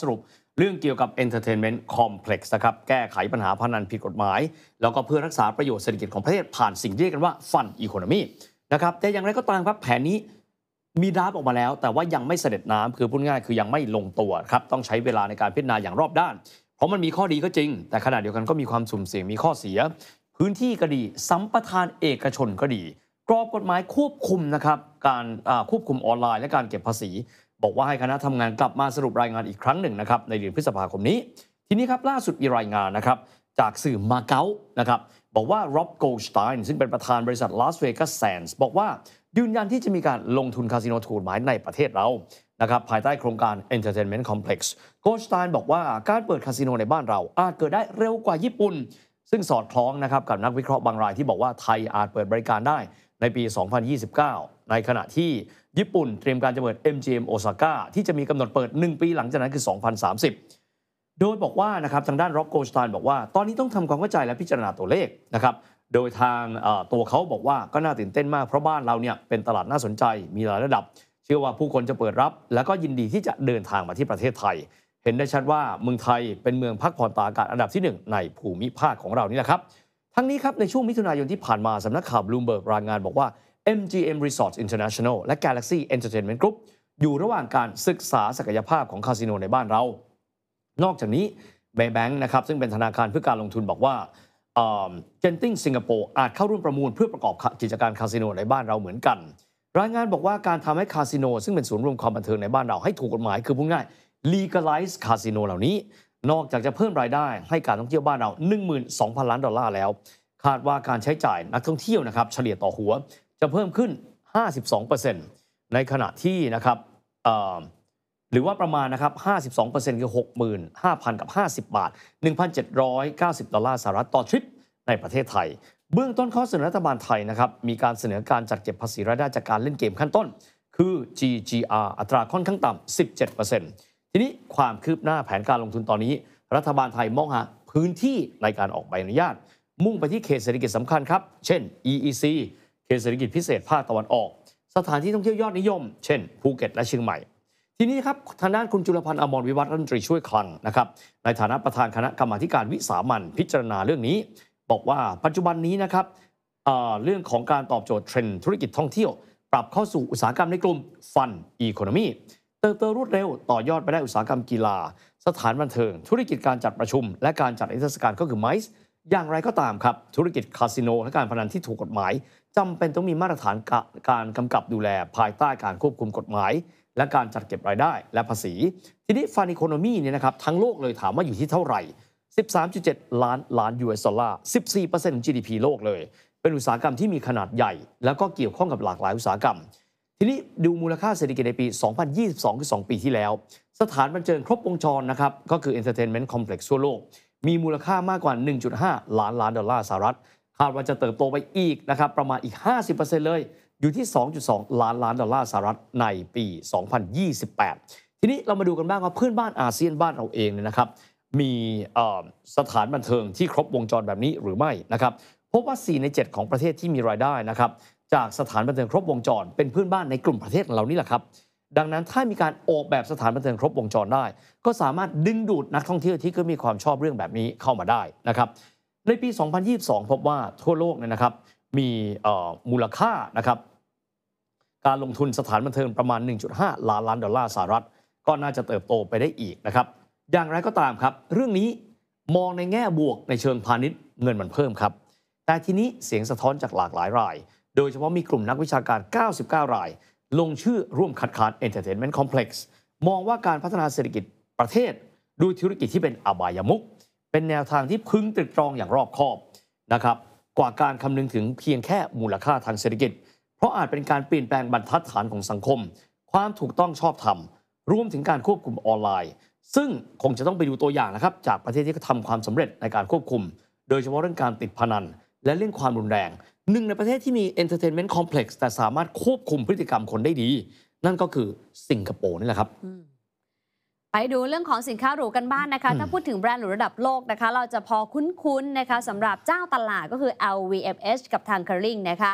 เรื่องเกี่ยวกับ Entertainment Complex นะครับแก้ไขปัญหาพนันผิดกฎหมายแล้วก็เพื่อรักษาประโยชน์เศรษฐกิจของประเทศผ่านสิ่งที่เรียกกันว่า Fun Economy นะครับแต่อย่างไรก็ตามครับแผนนี้มีดราฟต์ออกมาแล้วแต่ว่ายังไม่เสด็จน้ำคือพูดง่ายคือยังไม่ลงตัวครับต้องใช้เวลาในการพิจารณาอย่างรอบด้านเพราะมันมีข้อดีก็จริงแต่ขณะเดียวกันก็มีความสุ่มเสี่ยงมีข้อเสียพื้นที่ก็ดีสัมปทานเอกชนก็ดีกรอบกฎหมายควบคุมนะครับการควบคุมออนไลน์และการเก็บภาษีบอกว่าให้คณะทำงานกลับมาสรุปรายงานอีกครั้งหนึ่งนะครับในเดือนพฤษภาคมนี้ทีนี้ครับล่าสุดมีรายงานนะครับจากสื่อมาเก๊านะครับบอกว่าร็อบโกลด์สไตน์ซึ่งเป็นประธานบริษัท Las Vegas Sands บอกว่ายืนยันที่จะมีการลงทุนคาสิโนถูกกฎหมายในประเทศเรานะครับภายใต้โครงการ Entertainment Complex โกลด์สไตน์บอกว่าการเปิดคาสิโนในบ้านเราอาจเกิดได้เร็วกว่าญี่ปุ่นซึ่งสอดคล้องนะครับกับนักวิเคราะห์บางรายที่บอกว่าไทยอาจเปิดบริการได้ในปี สองพันยี่สิบเก้า ในขณะที่ญี่ปุ่นเตรียมการจะเปิด เอ็ม จี เอ็ม Osaka ที่จะมีกำหนดเปิดหนึ่งปีหลังจากนั้นคือ สองพันสามสิบ โดยบอกว่านะครับทางด้านร็อบโกลด์สไตน์บอกว่าตอนนี้ต้องทำความเข้าใจและพิจารณาตัวเลขนะครับโดยทางตัวเขาบอกว่าก็น่าตื่นเต้นมากเพราะบ้านเราเนี่ยเป็นตลาดน่าสนใจมีหลายระดับเชื่อว่าผู้คนจะเปิดรับและก็ยินดีที่จะเดินทางมาที่ประเทศไทยเห็นได้ชัดว่าเมืองไทยเป็นเมืองพักผ่อนตากอากาศอันดับที่หนึ่งในภูมิภาคของเรานี่แหละครับทั้งนี้ครับในช่วงมิถุนายนที่ผ่านมาสำนักข่าว Bloomberg รายงานบอกว่า เอ็ม จี เอ็ม Resorts International และ Galaxy Entertainment Group อยู่ระหว่างการศึกษาศักยภาพของคาสิโนในบ้านเรานอกจากนี้เบย์แบงค์นะครับซึ่งเป็นธนาคารเพื่อการลงทุนบอกว่าเจนติงสิงคโปร์อาจเข้าร่วมประมูลเพื่อประกอบกิจการคาสิโนในบ้านเราเหมือนกันรายงานบอกว่าการทำให้คาสิโนซึ่งเป็นศูนย์รวมความบันเทิงในบ้านเราให้ถูกกฎหมายคือพูดง่าย legalize คาสิโนเหล่านี้นอกจากจะเพิ่มรายได้ให้การท่องเที่ยวบ้านเรา หนึ่งหมื่นสองพัน ล้านดอลลาร์แล้วคาดว่าการใช้จ่ายนักท่องเที่ยวนะครับเฉลี่ยต่อหัวจะเพิ่มขึ้น ห้าสิบสองเปอร์เซ็นต์ ในขณะที่นะครับหรือว่าประมาณนะครับ ห้าสิบสองเปอร์เซ็นต์ คือ หกหมื่นห้าพัน กับ ห้าสิบบาท หนึ่งพันเจ็ดร้อยเก้าสิบ ดอลลาร์สหรัฐต่อทริปในประเทศไทยเบื้องต้นข้อเสนอรัฐบาลไทยนะครับมีการเสนอการจัดเก็บภาษีรายได้จากการเล่นเกมขั้นต้นคือ จี จี อาร์ อัตราค่อนข้างต่ำ สิบเจ็ดเปอร์เซ็นต์ ทีนี้ความคืบหน้าแผนการลงทุนตอนนี้รัฐบาลไทยมองหาพื้นที่ในการออกใบอนุญาตมุ่งไปที่เขตเศรษฐกิจสำคัญครับเช่น อี อี ซี เขตเศรษฐกิจพิเศษภาคตะวันออกสถานที่ท่องเที่ยวยอดนิยมเช่นภูเก็ตและเชียงใหม่ทีนี้ครับทางด้านคุณจุลพันธ์อมรวิวัฒน์รัฐมนตรีช่วยคลังนะครับในฐานะประธานคณะกรรมาธิการวิสามัญพิจารณาเรื่องนี้บอกว่าปัจจุบันนี้นะครับ เอ่อ เรื่องของการตอบโจทย์เทรนด์ธุรกิจท่องเที่ยวปรับเข้าสู่อุตสาหกรรมในกลุ่ม Fun Economy เติบโตรวดเร็วต่อยอดไปได้อุตสาหกรรมกีฬาสถานบันเทิงธุรกิจการจัดประชุมและการจัดนิทรรศการก็คือ ไมซ์ อย่างไรก็ตามครับธุรกิจคาสิโนและการพนันที่ถูกกฎหมายจำเป็นต้องมีมาตรฐานการกำกับดูแลภายใต้การควบคุมกฎหมายและการจัดเก็บรายได้และภาษีทีนี้ฟันอีโคโนมีเนี่ยนะครับทั้งโลกเลยถามว่าอยู่ที่เท่าไหร่ สิบสามจุดเจ็ด ล้านล้าน ยู เอส ดอลลาร์ สิบสี่เปอร์เซ็นต์ ของ จี ดี พี โลกเลยเป็นอุตสาหกรรมที่มีขนาดใหญ่แล้วก็เกี่ยวข้องกับหลากหลายอุตสาหกรรมทีนี้ดูมูลค่าเศรษฐกิจในปี สองพันยี่สิบสอง คือ สอง ปีที่แล้วสถานบันเทิงครบวงจรนะครับก็คือ Entertainment Complex ทั่วโลกมีมูลค่ามากกว่า หนึ่งจุดห้า ล้านล้านดอลลาร์สหรัฐคาดว่าจะเติบโตไปอีกนะครับประมาณอีก ห้าสิบเปอร์เซ็นต์ เลยอยู่ที่ สองจุดสอง ล้านล้านดอลลาร์สหรัฐในปี สองพันยี่สิบแปด ทีนี้เรามาดูกันบ้างว่าเพื่อนบ้านอาเซียนบ้านเราเองเนี่ยนะครับมีสถานบันเทิงที่ครบวงจรแบบนี้หรือไม่นะครับพบว่าสี่ในเจ็ดของประเทศที่มีรายได้นะครับจากสถานบันเทิงครบวงจรเป็นเพื่อนบ้านในกลุ่มประเทศของเรานี่แหละครับดังนั้นถ้ามีการออกแบบสถานบันเทิงครบวงจรได้ก็สามารถดึงดูดนักท่องเที่ยวที่ก็มีความชอบเรื่องแบบนี้เข้ามาได้นะครับในปี สองพันยี่สิบสอง พบว่าทั่วโลกเนี่ยนะครับมีมูลค่านะครับการลงทุนสถานบันเทิงประมาณ หนึ่งจุดห้า ล้านล้านดอลลาร์สหรัฐก็น่าจะเติบโตไปได้อีกนะครับอย่างไรก็ตามครับเรื่องนี้มองในแง่บวกในเชิงพาณิชย์เงินมันเพิ่มครับแต่ทีนี้เสียงสะท้อนจากหลากหลายรายโดยเฉพาะมีกลุ่มนักวิชาการเก้าสิบเก้ารายลงชื่อร่วมคัดค้าน Entertainment Complex มองว่าการพัฒนาเศรษฐกิจประเทศด้วยธุรกิจที่เป็นอบายมุขเป็นแนวทางที่พึงตรึกตรองอย่างรอบคอบนะครับกว่าการคำนึงถึงเพียงแค่มูลค่าทางเศรษฐกิจเพราะอาจเป็นการเปลี่ยนแปลงบรรทัดฐานของสังคมความถูกต้องชอบธรรมรวมถึงการควบคุมออนไลน์ซึ่งคงจะต้องไปดูตัวอย่างนะครับจากประเทศที่เขาทำความสำเร็จในการควบคุมโดยเฉพาะเรื่องการติดพนันและเรื่องความรุนแรงหนึ่งในประเทศที่มี Entertainment Complex แต่สามารถควบคุมพฤติกรรมคนได้ดีนั่นก็คือสิงคโปร์นี่แหละครับไปดูเรื่องของสินค้าหรูกันบ้าง น, นะคะถ้าพูดถึงแบรนด์หรูระดับโลกนะคะเราจะพอคุ้นๆนะคะสำหรับเจ้าตลาดก็คือ แอล วี เอฟ เอช กับทาง Kering นะคะ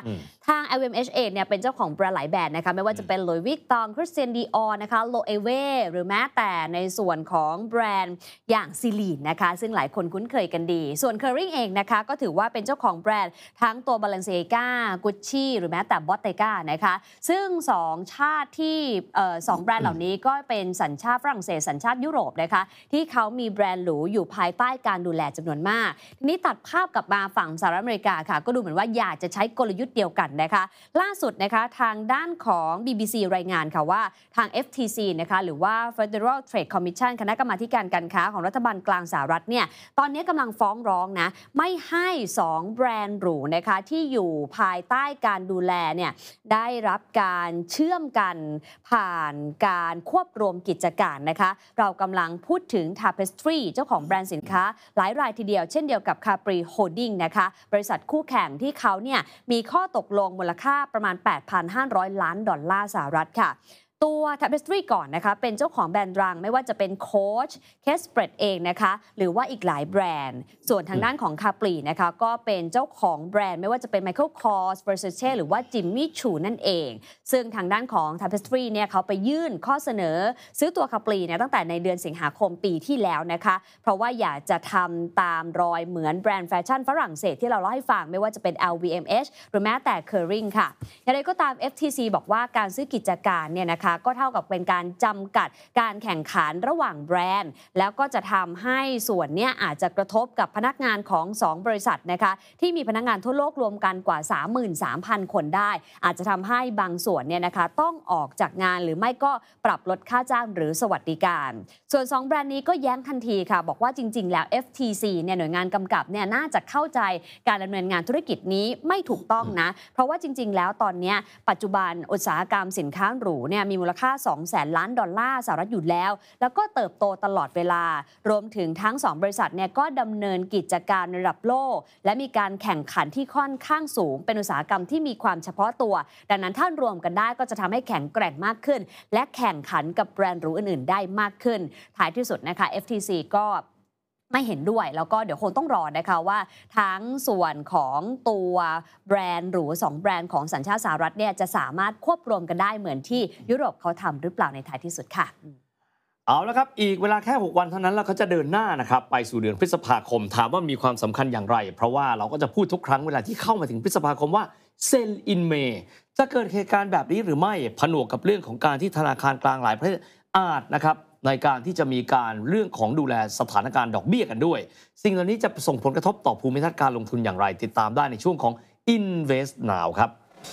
ทาง แอล วี เอ็ม เอช เองเนี่ยเป็นเจ้าของแบรนด์หลายแบรนด์นะคะไม่ว่าจะเป็น Louis Vuitton Christian Dior นะคะ Loewe หรือแม้แต่ในส่วนของแบรนด์อย่าง Celine นะคะซึ่งหลายคนคุ้นเคยกันดีส่วน Kering เองนะคะก็ถือว่าเป็นเจ้าของแบรนด์ทั้งตัว Balenciaga Gucci หรือแม้แต่ Bottega นะคะซึ่งสองชาติที่เอ่อสองแบรนด์เหล่านี้ก็เป็นสัญชาติฝรั่งเศสสัญชาติยุโรปนะคะที่เขามีแบรนด์หรูอยู่ภายใต้การดูแลจำนวนมากทีนี้ตัดภาพกลับมาฝั่งสหรัฐอเมริกาค่ะก็ดูเหมือนว่าอยากจะใช้กลยุทธ์เดียวกันนะคะล่าสุดนะคะทางด้านของ บี บี ซี รายงานค่ะว่าทาง เอฟ ที ซี นะคะหรือว่า Federal Trade Commission คณะกรรมาการการค้าของรัฐบาลกลางสหรัฐเนี่ยตอนนี้กำลังฟ้องร้องนะไม่ให้สองแบรนด์หรูนะคะที่อยู่ภายใต้การดูแลเนี่ยได้รับการเชื่อมกันผ่านการควบรวมกิจการนะคะเรากำลังพูดถึง Tapestry เจ้าของแบรนด์สินค้าหลายรายทีเดียวเช่นเดียวกับ Capri Holding นะคะบริษัทคู่แข่งที่เขาเนี่ยมีข้อตกลงมูลค่าประมาณ แปดพันห้าร้อย ล้านดอลลาร์สหรัฐค่ะตัว Tapestry ก่อนนะคะเป็นเจ้าของแบรนด์ดังไม่ว่าจะเป็น Coach Kespret เองนะคะหรือว่าอีกหลายแบรนด์ส่วนทางด้านของ Capri นะคะก็เป็นเจ้าของแบรนด์ไม่ว่าจะเป็น Michael Kors Versace หรือว่า Jimmy Choo นั่นเองซึ่งทางด้านของ Tapestry เนี่ยเขาไปยื่นข้อเสนอซื้อตัว Capri เนี่ยตั้งแต่ในเดือนสิงหาคมปีที่แล้วนะคะเพราะว่าอยากจะทำตามรอยเหมือนแบรนด์แฟชั่นฝรั่งเศสที่เราเล่าให้ฟังไม่ว่าจะเป็น แอล วี เอ็ม เอช หรือแม้แต่ Kering ค่ะอย่างไรก็ตาม เอฟ ที ซี บอกว่าการซื้อกิจการเนี่ยนะคะก็เท่ากับเป็นการจำกัดการแข่งขันระหว่างแบรนด์แล้วก็จะทำให้ส่วนนี้อาจจะกระทบกับพนักงานของสองบริษัทนะคะที่มีพนักงานทั่วโลกรวมกันกว่า สามหมื่นสามพัน คนได้อาจจะทำให้บางส่วนเนี่ยนะคะต้องออกจากงานหรือไม่ก็ปรับลดค่าจ้างหรือสวัสดิการส่วนสองแบรนด์นี้ก็แย้งทันทีค่ะบอกว่าจริงๆแล้ว เอฟ ที ซี เนี่ยหน่วยงานกำกับเนี่ยน่าจะเข้าใจการดำเนินงานธุรกิจนี้ไม่ถูกต้องนะเพราะว่าจริงๆแล้วตอนนี้ปัจจุบันอุตสาหกรรมสินค้าหรูเนี่ยมีมูลค่า สองแสน ล้านดอลลาร์สหรัฐอยู่แล้วแล้วก็เติบโตตลอดเวลารวมถึงทั้งสองบริษัทเนี่ยก็ดำเนินกิจการระดับโลกและมีการแข่งขันที่ค่อนข้างสูงเป็นอุตสาหกรรมที่มีความเฉพาะตัวดังนั้นถ้ารวมกันได้ก็จะทำให้แข็งแกร่งมากขึ้นและแข่งขันกับแบรนด์หรูอื่นๆได้มากขึ้นท้ายที่สุดนะคะ เอฟ ที ซี ก็ไม่เห็นด้วยแล้วก็เดี๋ยวคงต้องรอนะคะว่าทั้งส่วนของตัวแบรนด์หรูสองแบรนด์ของสัญชาติสหรัฐเนี่ยจะสามารถควบรวมกันได้เหมือนที่ยุโรปเขาทำหรือเปล่าในท้ายที่สุดค่ะเอาละครับอีกเวลาแค่หกวันเท่านั้นแล้วเขาจะเดินหน้านะครับไปสู่เดือนพฤษภาคมถามว่ามีความสำคัญอย่างไรเพราะว่าเราก็จะพูดทุกครั้งเวลาที่เข้ามาถึงพฤษภาคมว่า Sell in May จะเกิดเหตุการณ์แบบนี้หรือไม่ผนวกกับเรื่องของการที่ธนาคารกลางหลายประเทศอาจนะครับในการที่จะมีการเรื่องของดูแลสถานการณ์ดอกเบี้ยกันด้วยสิ่งเหล่านี้จะส่งผลกระทบต่อภูมิทัศน์การลงทุนอย่างไรติดตามได้ในช่วงของ Invest Now ครับ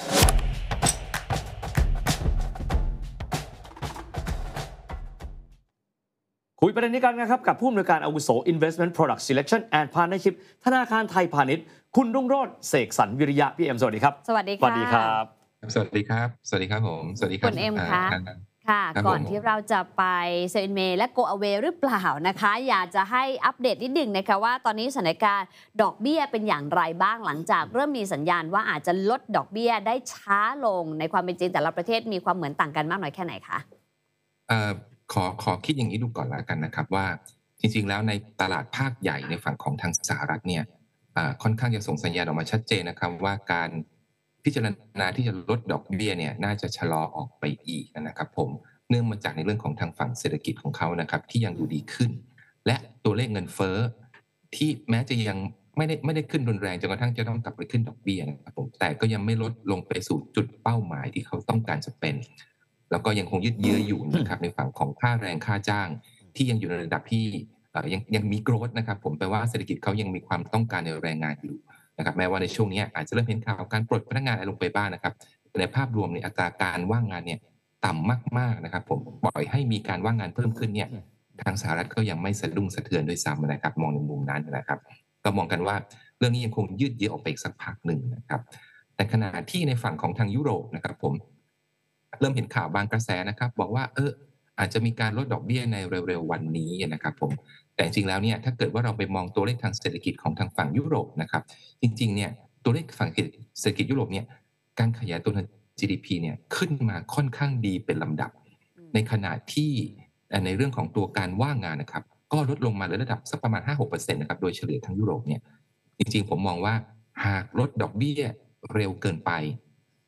คุยประเด็นนี้กันนะครับกับผู้อำนวยการอาวุโส Investment Product Selection and Partnership ธนาคารไทยพาณิชย์คุณรุ่งโรจน์เสกสรรวิริยะพี่เอ็มสวัสดีครับสวัสดีค่ะสวัสดีครับสวัสดีครับสวัสดีครับผมสวัสดีครับคุณเอ็มคะค่ะก่อนที่เราจะไปเซลเมและโกอเวหรือเปล่านะคะอยากจะให้อัปเดตนิดนึงนะคะว่าตอนนี้สถานการณ์ดอกเบี้ยเป็นอย่างไรบ้างหลังจากเริ่มมีสัญญาณว่าอาจจะลดดอกเบี้ยได้ช้าลงในความเป็นจริงแต่ละประเทศมีความเหมือนต่างกันมากน้อยแค่ไหนคะเอ่อขอขอคิดอย่างนี้ดูก่อนแล้วกันนะครับว่าจริงๆแล้วในตลาดภาคใหญ่ในฝั่งของทางสหรัฐเนี่ยค่อนข้างจะส่งสัญญาณออกมาชัดเจนนะครับว่าการพิจารณาที่จะลดดอกเบี้ยเนี่ยน่าจะชะลอออกไปอีกนะครับผมเนื่องมาจากในเรื่องของทางฝั่งเศรษฐกิจของเขานะครับที่ยังดูดีขึ้นและตัวเลขเงินเฟ้อที่แม้จะยังไม่ได้ไม่ได้ขึ้นรุนแรงจนกระทั่งจะต้องกลับไปขึ้นดอกเบี้ยนะครับผมแต่ก็ยังไม่ลดลงไปสู่จุดเป้าหมายที่เขาต้องการจะเป็นแล้วก็ยังคงยืดเยื้ออยู่นะครับในฝั่งของค่าแรงค่าจ้างที่ยังอยู่ในระดับที่ยังยังมีโกรธนะครับผมแปลว่าเศรษฐกิจเขายังมีความต้องการในแรงงานอยู่นะครับแม้ว่าในช่วงนี้อาจจะเริ่มเห็นข่าวการปลดพนักงานลงไปบ้าง นะครับในภาพรวมในอัตราการว่างงานเนี่ยต่ำมากๆนะครับผมปล่อยให้มีการว่างงานเพิ่มขึ้นเนี่ยทางสหรัฐก็ยังไม่สะดุ้งสะเทือนด้วยซ้ำนะครับมองในมุมนั้นนะครับก็มองกันว่าเรื่องนี้ยังคงยืดเยื้อออกไปอีกสักพักหนึ่งนะครับแต่ขณะที่ในฝั่งของทางยุโรปนะครับผมเริ่มเห็นข่าวบางกระแสนะครับบอกว่าเอออาจจะมีการลดดอกเบี้ยในเร็วๆวันนี้นะครับผมแต่จริงๆแล้วเนี่ยถ้าเกิดว่าเราไปมองตัวเลขทางเศรษฐกิจของทางฝั่งยุโรปนะครับจริงๆเนี่ยตัวเลขฝั่งเศรษฐกิจยุโรปเนี่ยการขยายตัวทาง จี ดี พี เนี่ยขึ้นมาค่อนข้างดีเป็นลำดับในขณะที่ในเรื่องของตัวการว่างงานนะครับก็ลดลงมาเหลือระดับสักประมาณ ห้าถึงหกเปอร์เซ็นต์ นะครับโดยเฉลี่ยทั้งยุโรปเนี่ยจริงๆผมมองว่าหากลดดอกเบี้ยเร็วเกินไป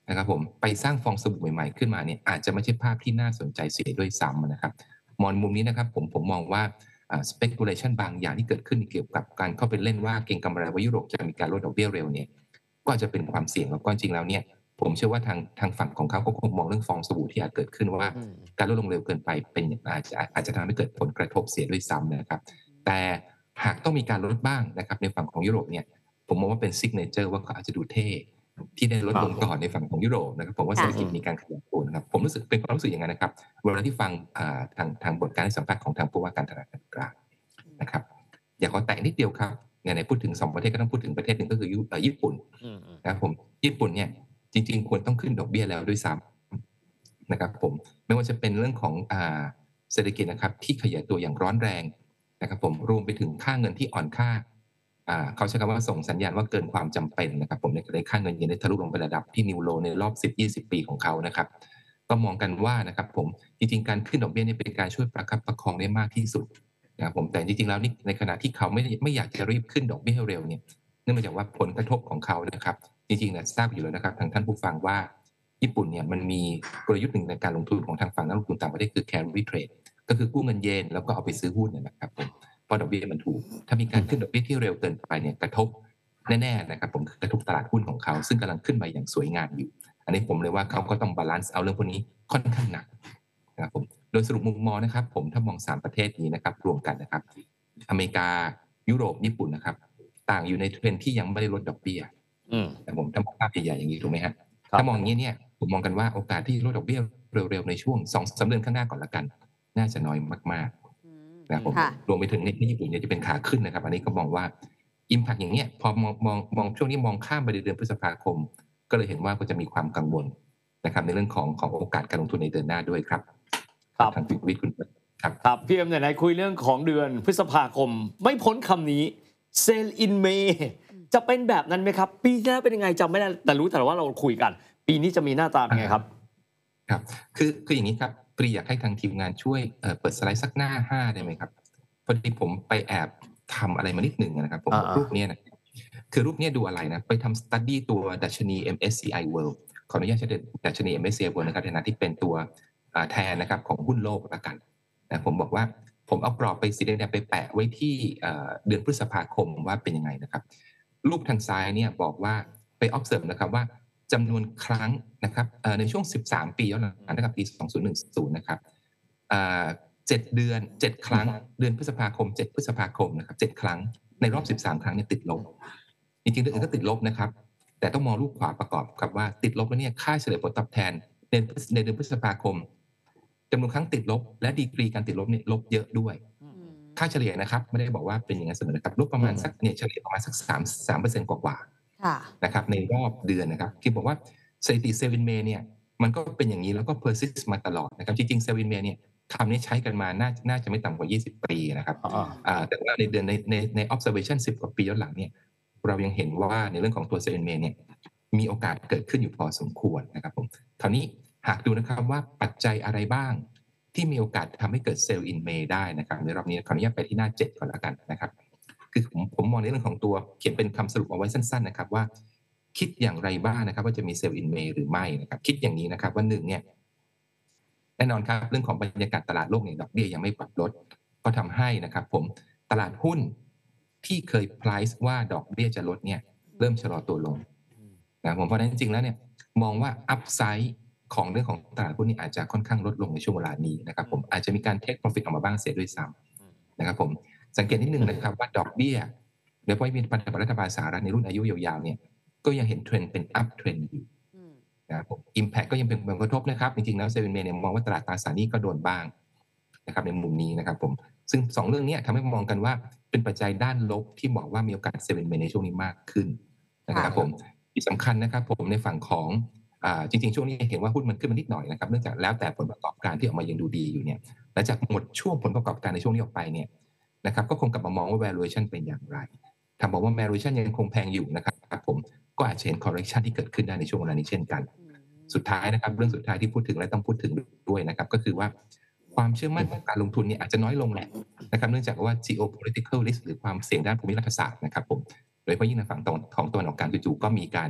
นะครับผมไปสร้างฟองสบู่ใหม่ๆขึ้นมาเนี่ยอาจจะไม่ใช่ภาพที่น่าสนใจเสียด้วยซ้ำนะครับมองมุมนี้นะครับผมผมมองว่าอ่า speculation บางอย่างที่เกิดขึ้นเกี่ยวกับการเข้าไปเล่นว่าเก็งกำไรว่ายุโรปจะมีการลดดอกเบี้ยเร็วเนี่ยก็อาจจะเป็นความเสี่ยงแล้วก็จริงแล้วเนี่ยผมเชื่อว่าทางทางฝั่งของเขาก็คงมองเรื่องฟองสบู่ที่อาจเกิดขึ้นว่าการลดลงเร็วเกินไปเป็นอาจจะอาจจะทำให้เกิดผลกระทบเสียด้วยซ้ำนะครับแต่หากต้องมีการลดบ้างนะครับในฝั่งของยุโรปเนี่ยผมมองว่าเป็น signature ว่าเขาอาจจะดูเท่ที่ได้ลดลงก่อนในฝั่งของยุโรปนะครับผมว่าเศรษฐกิจมีการขยับตัวนะครับผมรู้สึกเป็นความรู้สึกอย่างนั้นนะครับเวลาที่ฟังทางทางบทการให้สัมภาษณ์ของทางผู้ว่าการธนาคารกลางนะครับอยากขอแตะนิดเดียวครับในพูดถึงสองประเทศก็ต้องพูดถึงประเทศหนึ่งก็คือญี่ปุ่นนะครับผมญี่ปุ่นเนี่ยจริงๆควรต้องขึ้นดอกเบี้ยแล้วด้วยซ้ำนะครับผมไม่ว่าจะเป็นเรื่องของเศรษฐกิจนะครับที่ขยายตัวอย่างร้อนแรงนะครับผมรวมไปถึงค่าเงินที่อ่อนค่าเขาใช้คำว่าส่งสัญญาณว่าเกินความจำเป็นนะครับผมในค่าเงินเยนได้ทะลุลงไประดับที่นิวโลในรอบ สิบถึงยี่สิบ ปีของเขานะครับก็มองกันว่านะครับผมจริงๆการขึ้นดอกเบี้ยนี่เป็นการช่วยประคับประคองได้มากที่สุดนะครับผมแต่จริงๆแล้วนี่ในขณะที่เขาไม่ไม่อยากจะรีบขึ้นดอกเบี้ยให้เร็วเนี่ยเนื่องมาจากว่าผลกระทบของเขานะครับจริงๆเนี่ยทราบอยู่แล้วนะครับทางท่านผู้ฟังว่าญี่ปุ่นเนี่ยมันมีกลยุทธ์หนึ่งในการลงทุนของทางฝั่งนักลงทุนต่างประเทศคือ carry trade ก็คือกู้เงินเยนแล้วก็เอาไปซื้อหุ้นนะครับผมเพราะดอกเบี้ยมันถูกถ้ามีการขึ้นดอกเบี้ยที่เร็วเกินไปเนี่ยกระทบแน่ๆนะครับผมกระทบตลาดหุ้นของเขาซึ่งกำลังขึ้นมาอย่างสวยงามอยู่อันนี้ผมเลยว่าเขาก็ต้องบาลานซ์เอาเรื่องพวกนี้ค่อนข้างหนักนะครับผมโดยสรุปมุมมองนะครับผมถ้ามองสามประเทศนี้นะครับรวมกันนะครับอเมริกายุโรปญี่ปุ่นนะครับต่างอยู่ในเทรนด์ที่ยังไม่ได้ลดดอกเบี้ยแต่ผมถ้ามองภาพใหญ่ๆอย่างนี้ถูกไหมฮะถ้ามองอย่างนี้เนี่ยผมมองกันว่าโอกาสที่ลดดอกเบี้ยเร็วๆในช่วง สองถึงสาม เดือนข้างหน้าก่อนละกันน่าจะน้อยมากๆนะครับผมรวมไปถึงในญี่ปุ่นเนี่ยจะเป็นขาขึ้นนะครับอันนี้ก็มองว่าimpact อย่างเนี้ยพอมองมองมองช่วงนี้มองข้ามไปเดือนพฤษภาคมก็เลยเห็นว่าก็จะมีความกังวลนะครับในเรื่องของของโอกาสการลงทุนในเดือนหน้าด้วยครับครับทางวิทย์คุณครับครับพี่เอ็มไหนๆคุยเรื่องของเดือนพฤษภาคมไม่พ้นคำนี้ sell in May จะเป็นแบบนั้นไหมครับปีที่แล้วเป็นยังไงจำไม่ได้แต่รู้แต่ว่าเราคุยกันปีนี้จะมีหน้าตาเป็นไงครับครับคือคืออย่างนี้ครับปรีอยากให้ทางทีมงานช่วยเปิดสไลด์สักหน้าห้าได้ไหมครับพอดีผมไปแอบทำอะไรมานิดหนึ่งนะครับผมรูปนี้นะคือรูปนี้ดูอะไรนะไปทำ study ตัวดัชนี เอ็ม เอส ซี ไอ World ขออนุญาตใช้ดัชนี เอ็ม เอส ซี ไอ World นะครับในฐานะที่เป็นตัวแทนนะครับของหุ้นโลกละกันนะผมบอกว่าผมเอากรอบไปสีแดงไปแปะไว้ที่เดือนพฤษภาคมว่าเป็นยังไงนะครับรูปทางซ้ายเนี่ยบอกว่าไป observe นะครับว่าจำนวนครั้งนะครับในช่วงสิบสามปีย้อนหลังนะครับปีสองพันสิบนะครับเจ็ดเดือนเจ็ดครั้งเดือนพฤษภาคมเจ็ดพฤษภาคมนะครับเจ็ดครั้งในรอบสิบสามครั้งเนี่ยติดลบจริงๆเดือนอื่นก็ติดลบนะครับแต่ต้องมองรูปขวาประกอบครับว่าติดลบแล้วเนี่ยค่าเฉลี่ยผลตอบแทนในในเดือนพฤษภาคมจำนวนครั้งติดลบและดีกรีการติดลบเนี่ยลบเยอะด้วยค่าเฉลี่ยนะครับไม่ได้บอกว่าเป็นอย่างนั้นเสมอนะครับลบประมาณสักเนี่ยเฉลี่ยประมาณสักสามสามเปอร์เซ็นต์กว่าๆนะครับในรอบเดือนนะครับที่บอกว่าสถิติเซลวินเมย์เนี่ยมันก็เป็นอย่างนี้แล้วก็ persist มาตลอดนะครับจริงๆเซลวินเมย์เนี่ยคำนี้ใช้กันมาน่าน่าจะไม่ต่ำกว่ายี่สิบปีนะครับแต่ว่าในเดือนในในใน observation สิบกว่าปีย้อนหลังเนี่ยเรายังเห็นว่าในเรื่องของตัวเซลเมเนี่ยมีโอกาสเกิดขึ้นอยู่พอสมควรนะครับผมคราวนี้หากดูนะครับว่าปัจจัยอะไรบ้างที่มีโอกาสทำให้เกิดเซลล์อินเมย์ได้นะครับในรอบนี้ขออนุญาตไปที่หน้าเจ็ดก่อนแล้วกันนะครับคือผมผมมองในเรื่องของตัวเขียนเป็นคำสรุปเอาไว้สั้นๆนะครับว่าคิดอย่างไรบ้างนะครับว่าจะมีเซลล์อินเมย์หรือไม่นะครับคิดอย่างนี้นะครับว่าหนึ่งเนี่ยแน่นอนครับเรื่องของบรรยากาศตลาดโลกเนี่ยดอกเบี้ยยังไม่ปรับลดก็ทำให้นะครับผมตลาดหุ้นที่เคย price ว่าดอกเบี้ยจะลดเนี่ยเริ่มชะลอตัวลงนะผมเพราะฉะนั้นจริงๆแล้วเนี่ยมองว่า upside ของเรื่องของตลาดหุ้นนี่อาจจะค่อนข้างลดลงในช่วงเวลานี้นะครับผมอาจจะมีการ take profit ออกมาบ้างเสียด้วยซ้ำนะครับผมสังเกตนิดนึงนะครับว่าดอกเบี้ยโดยเฉพาะมีพันธบัตรรัฐบาลสหรัฐในรุ่นอายุยาวๆเนี่ยก็ยังเห็นเทรนด์เป็น up trend อยู่นะครับผม impact ก็ยังเป็นผลกระทบนะครับจริงๆแล้วเซเว่นเมย์เนี่ยมองว่าตลาดตราสารหนี้ก็โดนบ้างนะครับในมุมนี้นะครับผมซึ่งสองเรื่องนี้ทำให้มองกันว่าเป็นปัจจัยด้านลบที่บอกว่ามีโอกาสเซเว่นเมย์ในช่วงนี้มากขึ้นนะครับผมที่สำคัญนะครับผมในฝั่งของจริงๆช่วงนี้เห็นว่าหุ้นมันขึ้นมานิดหน่อยนะครับเนื่องจากแล้วแต่ผลประกอบการที่ออกมายังดูดีอยู่เนี่ยหลังจากหมดช่วงผลประกอบการในช่วงนี้ออกไปเนี่ยนะครับก็คงกลับมามองว่า valuation เป็นอย่างไรถ้าบอกว่า valuation ยังคงแพงอยู่นะครับผมก็อาจจะเห็น correction ที่เกิดขึ้นได้ในช่วงเวลานี้เช่นกันสุดท้ายนะครับเรื่องสุดท้ายที่พูดถึงและต้องพูดถึงด้วยนะครับก็คือว่าความเชื่อมั่นของการลงทุนเนี่ยอาจจะน้อยลงแหละนะครับเนื่องจากว่า geopolitical risk หรือความเสี่ยงด้านภูมิรัฐศาสตร์นะครับผมโดยเฉพาะยิ่งในฝั่งตะวันของตะวันออกกลางจู่ๆก็มีการ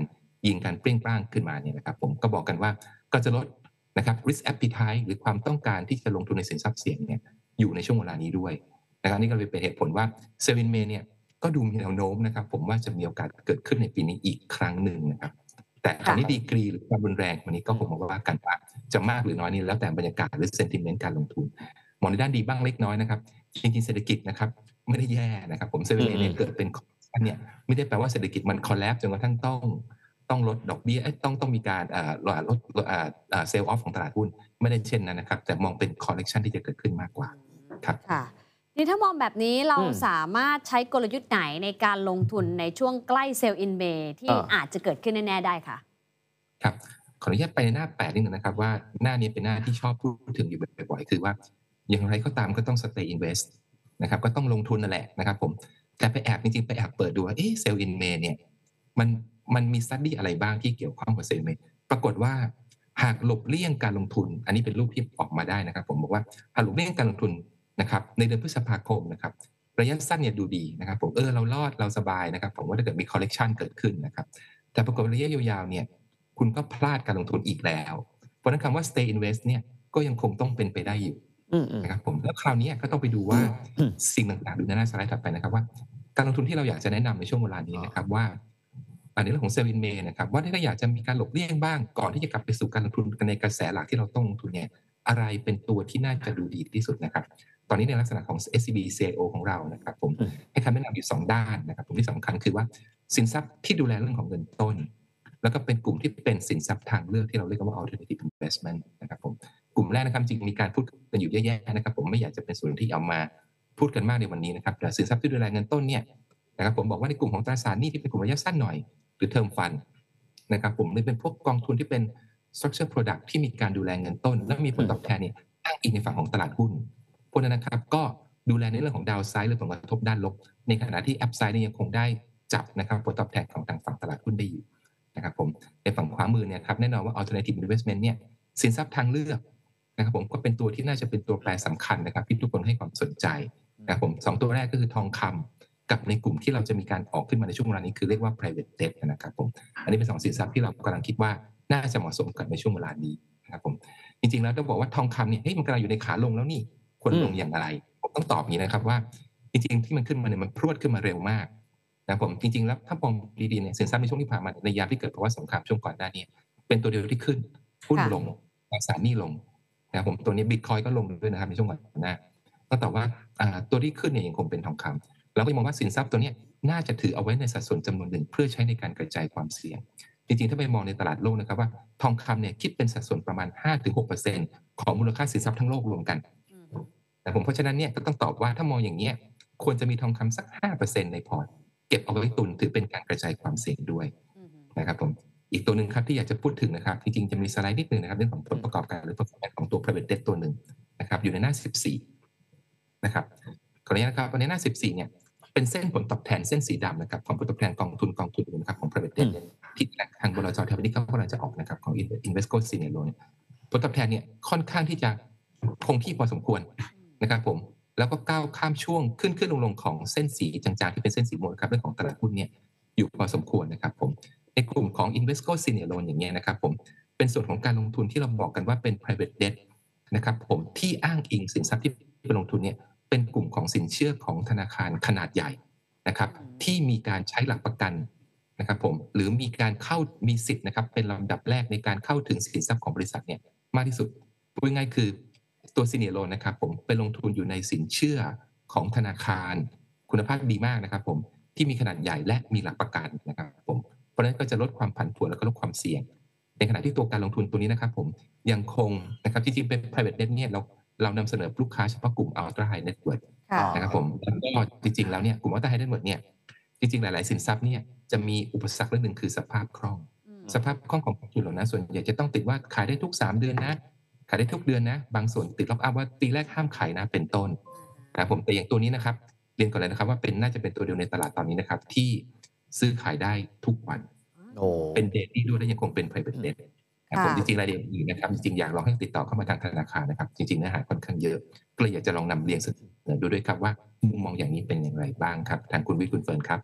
ยิงกันเปรี้ยงปร้างขึ้นมาเนี่ยนะครับผมก็บอกกันว่าก็จะลดนะครับ risk appetite หรือความต้องการที่จะลงทุนในสินทรัพย์เสี่ยงเนี่ยอยู่ในช่วงเวลานี้ด้วยนะครับนี่ก็เลยเป็นเหตุผลว่าเซลล์อินเมย์เนี่ยก็ดูมีแนวโน้มนะครับผมว่าจะมีโอกาสเกิดขึ้นในปีนี้อีกครั้งหนึ่งนะครับแต่คราวนี้ดีกรีหรือความรุนแรงวันนี้ก็คงมาว่ากันว่าจะมากหรือน้อยนี่แล้วแต่บรรยากาศหรือ sentiment การลงทุนมองในด้านดีบ้างเล็กน้อยนะครับจริงๆเศรษฐกิจนะครับไม่ได้แย่นะครับผมเซลล์อินเมย์เนี่ยเกิดเป็นเนี่ยไม่ได้แปลว่าเศรษฐกิจมัน collapse จนกระทั่งต้องต้องลดดอกเบี้ยต้องต้องมีการอ่าลดอ่าเซลล์ออฟของตลาดหุ้นไม่ได้เช่นนั้นนะครับแต่มองเป็น correction ที่จะเกิดขึ้นมากกว่าครับค่ะนี่ถ้ามองแบบนี้เราสามารถใช้กลยุทธ์ไหนในการลงทุนในช่วงใกล้เซลล์อินเมย์ที่อาจจะเกิดขึ้นแน่ๆได้ค่ะครับขออนุญาตไปในหน้าแปดนิดนึงนะครับว่าหน้านี้เป็นหน้าที่ชอบพูดถึงอยู่บ่อยๆคือว่าอย่างไรก็ตามก็ต้อง stay invest นะครับก็ต้องลงทุนนั่นแหละนะครับผมแต่ไปแอบจริงๆไปแอบเปิดดูว่าเอ๊ะเซลล์อินเมย์เนี่ยมันมันมี study อะไรบ้างที่เกี่ยวข้องกับเซลล์อินเมย์ปรากฏว่าหากหลบเลี่ยงการลงทุนอันนี้เป็นรูปที่ออกมาได้นะครับผมบอกว่าหากหลบเลี่ยงการลงทุนนะครับในเดือนพฤษภาคมนะครับระยะสั้นเนี่ยดูดีนะครับผมเออเรารอดเราสบายนะครับผมว่าถ้าเกิดมี correction เกิดขึ้นนะครับแต่ปรากฏระยะยาวๆเนี่ยคุณก็พลาดการลงทุนอีกแล้วเพราะนั้นคำว่า stay invest เนี่ยก็ยังคงต้องเป็นไปได้อยู่นะครับผมแล้วคราวนี้ก็ต้องไปดูว่าสิ่งต่างๆดูในหน้าสไลด์ถัดไปนะครับว่าการลงทุนที่เราอยากจะแนะนำในช่วงเวลานี้นะครับว่าในเรื่องของเซลล์อินเมย์นะครับว่าถ้าอยากจะมีการหลบเลี่ยงบ้างก่อนที่จะกลับไปสู่การลงทุนในกระแสหลักที่เราต้องลงทุนเนี่ยอะไรเป็นตัวที่น่าจะดูดีที่สุดนะครับตอนนี้ในลักษณะของ เอส ซี บี ซี ไอ โอ ของเรานะครับผมให้คำแนะนำอยู่สองด้านนะครับผมที่สำคัญคือว่าสินทรัพย์ที่ดูแลเรื่องของเงินต้นแล้วก็เป็นกลุ่มที่เป็นสินทรัพย์ทางเลือกที่เราเรียกว่า alternative investment นะครับผมกลุ่มแรกนะครับจริงมีการพูดกันอยู่เยอะแยะนะครับผมไม่อยากจะเป็นส่วนที่เอามาพูดกันมากในวันนี้นะครับแต่สินทรัพย์ที่ดูแลเงินต้นเนี่ยนะครับผมบอกว่าในกลุ่มของตราสารหนี้ที่เป็นกลุ่มระยะสั้นหน่อยหรือ term fund นะครับผมเลยเป็นพวกกองทุนที่เป็น structured product ที่มีการดูแลเงินต้นและมีผลตอบแทนเนี่ยอ้างอิงในฝั่งของตลาดหุ้นพวกนั้นนะครับก็ดูแลในเรื่องของดาวไซด์หรือผลกระทบด้านลบในขณะที่อัพไซด์เนี่ยยังคงได้จับนะครับผลตอบแทนของทางฝั่งตลาดหุ้นได้อยู่นะครับผมในฝั่งขวามือเนี่ยครับแน่นอนว่า alternative investment เนี่ยสินทรัพย์ทางเลือกนะครับผมก็เป็นตัวที่น่าจะเป็นตัวแปรสำคัญนะครับที่ทุกคนให้ความสนใจนะครับผมสองตัวแรกก็คือทองคำกับในกลุ่มที่เราจะมีการออกขึ้นมาในช่วงเวลานี้คือเรียกว่า private debt นะครับผมอันนี้เป็นสองสินทรัพย์ที่เรากำลังคิดว่าน่าจะเหมาะสมกันในช่วงเวลานี้นะครับผมจริงๆแล้วต้องบอกว่าทองคำเนี่ยเฮ้ยมันกำลังอยู่ในขาลงแล้วนี่ควรลงอย่างไรผมต้องตอบอย่างนี้นะครับว่าจริงๆที่มันขึ้นมาเนี่ยมันพรวดขึ้นมาเร็วมากนะผมจริงๆแล้วถ้ามองดีๆเนี่ยสินทรัพย์ในช่วงที่ผ่านมาในยามที่เกิดภาวะสงครามช่วงก่อนหน้านี้เป็นตัวเดียวที่ขึ้นหุ้นลงตราสารหนี้ลงนะผมตัวนี้บิตคอยก็ลงด้วยนะครับในช่วงก่อนหน้าก็ตอบว่าตัวที่ขึ้นเนี่ยยังคงเป็นทองคำแล้วก็มองว่าสินทรัพย์ตัวนี้น่าจะถือเอาไว้ในสัดส่วนจำนวนหนึ่งเพื่อใช้ในการกระจายความเสี่ยงจริงๆถ้าไปมองในตลาดโลกนะครับว่าทองคำเนี่ยคิดเป็นสัดส่วนประมาณ ห้าถึงหกเปอร์เซ็นต์ ของมูลค่าสินทรัพย์ทั้งโลกรวมกันแต่ผมเพราะฉะนั้นเนี่ยก็ต้องตอบว่าถ้ามองอย่างเงี้ยควรจะมีทองคำสัก ห้าเปอร์เซ็นต์ ในพอร์ตเก็บเอาไว้ตุนถือเป็นการกระจายความเสี่ยงด้วยนะครับผมอีกตัวหนึ่งครับที่อยากจะพูดถึงนะครับจริงๆจะมีสไลด์นิดนึงนะครับเรื่องของผลประกอบการหรือ performance ของตัว private debt ตัวหนึ่งนะครับอยู่ในหน้าสิบสี่นะครับขออนุญาตนะครับในหน้าสิบสี่เนี่ยเป็นเส้นผลตอบแทนเส้นสีดำนะครับของผลตอบแทนกองทุนกองทุนนะครับของ private debt ที่ทางบลจ.ไทยพาณิชย์เขากำลังจะออกนะครับของ Invesco Senior Loan ผลตอบแทนเนี่ยค่อนข้างที่จะคงที่พอสมควรนะครับผมแล้วก็ก้าวข้ามช่วงขึ้นขึ้นลงลงของเส้นสีจางๆที่เป็นเส้นสีม่วงครับเรื่องของตลาดหุ้นเนี่ยอยู่พอสมควรนะครับผมในกลุ่มของ Invesco Senior Loan อย่างเงี้ยนะครับผมเป็นส่วนของการลงทุนที่เราบอกกันว่าเป็น private debt นะครับผมที่อ้างอิงสินทรัพย์ที่ไปลงทุนเนี่ยเป็นกลุ่มของสินเชื่อของธนาคารขนาดใหญ่นะครับที่มีการใช้หลักประกันนะครับผมหรือมีการเข้ามีสิทธิ์นะครับเป็นลำดับแรกในการเข้าถึงสินทรัพย์ของบริษัทเนี่ยมากที่สุดพูดง่ายๆคือตัว Senior Loan นะครับผมไปลงทุนอยู่ในสินเชื่อของธนาคารคุณภาพดีมากนะครับผมที่มีขนาดใหญ่และมีหลักประกันนะครับผมเพราะฉะนั้นก็จะลดความผันผวนแล้วก็ลดความเสี่ยงในขณะที่ตัวการลงทุนตัวนี้นะครับผมยังคงนะครับที่จริงเป็น private debt เนี่ยเราเรานำเสนอลูกค้าเฉพาะกลุ่ม ultra high net worth นะครับผมแล้วก็จริงๆแล้วเนี่ยกลุ่ม ultra high net worth เนี่ยจริงๆหลายๆสินทรัพย์เนี่ยจะมีอุปสรรคเรื่องนึงคือสภาพคล่องสภาพคล่องของกองทุนเหล่านั้นส่วนใหญ่จะต้องติดว่าขายได้ทุกสามเดือนนะขายได้ทุกเดือนนะบางส่วนติดล็อกอัพว่าปีแรกห้ามขายนะเป็นต้นนะผมแต่อย่างตัวนี้นะครับเรียนก่อนเลยนะครับว่าเป็นน่าจะเป็นตัวเดียวในตลาดตอนนี้นะครับที่ซื้อขายได้ทุกวันเป็นเดทที่ด้วยและยังคงเป็น private debt ผมจริงๆรายละเอียดอื่นนะครับจริงๆอยากลองให้ติดต่อเข้ามาทางธนาคารนะครับจริงๆเนื้อหาค่อนข้างเยอะก็เลยอยากจะลองนำเรียนเสนอดูด้วยครับว่ามุมมองอย่างนี้เป็นอย่างไรบ้างครับทางคุณวิทย์คุณเฟิร์นครับ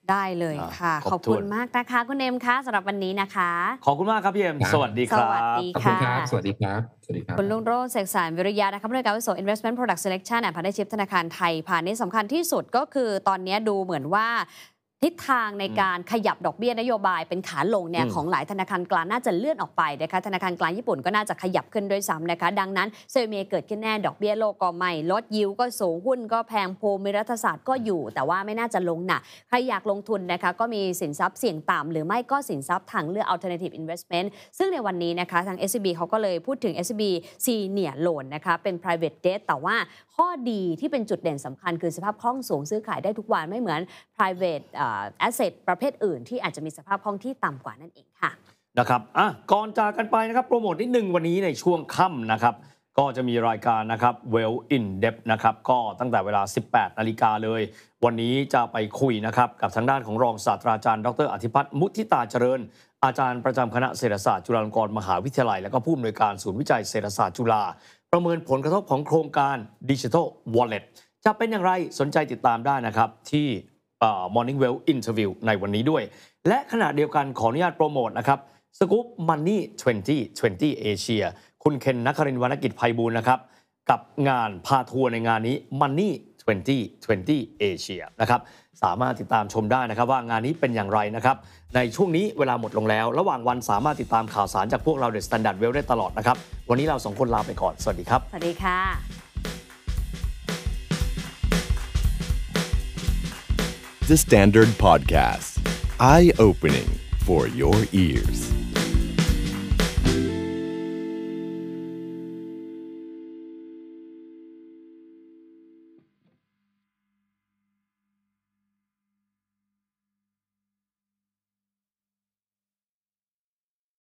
ได้เลยค่ะขอบคุณมากนะคะคุณเอมคะสำหรับวันนี้นะคะขอบคุณมากครับพี่เอมสวัสดีครับสวัสดีค่ะขอบคุณครับสวัสดีครับสวัสดีครับคุณลุงโรจน์เสกสรรวิริยะนะคะผู้อำนวยการอาวุโส Investment Product Selection and Partnership ธนาคารไทยพาณิชย์สำคัญที่สุดก็คือตอนนี้ดูเหมือนว่าทิศทางในการขยับดอกเบี้ยนโยบายเป็นขาลงเนี่ยของหลายธนาคารกลางน่าจะเลื่อนออกไปนะคะธนาคารกลางญี่ปุ่นก็น่าจะขยับขึ้นด้วยซ้ำนะคะดังนั้นเซเมเกิดขึ้นแน่ดอกเบี้ยโลกก็ไม่ลดยิวก็สูงหุ้นก็แพงภูมิรัฐศาสตร์ก็อยู่แต่ว่าไม่น่าจะลงหนักใครอยากลงทุนนะคะก็มีสินทรัพย์เสี่ยงต่ำหรือไม่ก็สินทรัพย์ทางเลือก alternative investment ซึ่งในวันนี้นะคะทาง เอส ซี บี เขาก็เลยพูดถึง เอส ซี บี Senior Loan นะคะเป็น private debt แต่ว่าข้อดีที่เป็นจุดเด่นสำคัญคือสภาพคล่องสูงซื้อขายได้ทุกวันไม่เหมือน private asset ประเภทอื่นที่อาจจะมีสภาพคล่องที่ต่ำกว่านั่นเองค่ะนะครับอ่ะก่อนจากกันไปนะครับโปรโมทนิดนึงวันนี้ในช่วงค่ำนะครับก็จะมีรายการนะครับ Well in Depth นะครับก็ตั้งแต่เวลา สิบแปดนาฬิกาเลยวันนี้จะไปคุยนะครับกับทางด้านของรองศาสตราจารย์ดรอธิพัฒน์มุทิตาเจริญอาจารย์ประจำคณะเศรษฐศาสตร์จุฬาลงกรณ์มหาวิทยาลัยและก็ผู้อำนวยการศูนย์วิจัยเศรษฐศาสตร์จุฬาประเมินผลกระทบของโครงการ Digital Wallet จะเป็นอย่างไรสนใจติดตามได้นะครับที่Morning Well Interview ในวันนี้ด้วยและขณะเดียวกันขออนุญาตโปรโมทนะครับ Scoop Money ยี่สิบ ยี่สิบ Asia คุณเคนนครินทร์วรรณกิจไพบูลย์นะครับกับงานพาทัวร์ในงานนี้ Money ยี่สิบ ยี่สิบ Asia นะครับสามารถติดตามชมได้นะครับว่างานนี้เป็นอย่างไรนะครับในช่วงนี้เวลาหมดลงแล้วระหว่างวันสามารถติดตามข่าวสารจากพวกเรา The Standard Well ได้ตลอดนะครับวันนี้เราสองคนลาไปก่อนสวัสดีครับสวัสดีค่ะ The Standard Podcast. Eye-opening for your ears.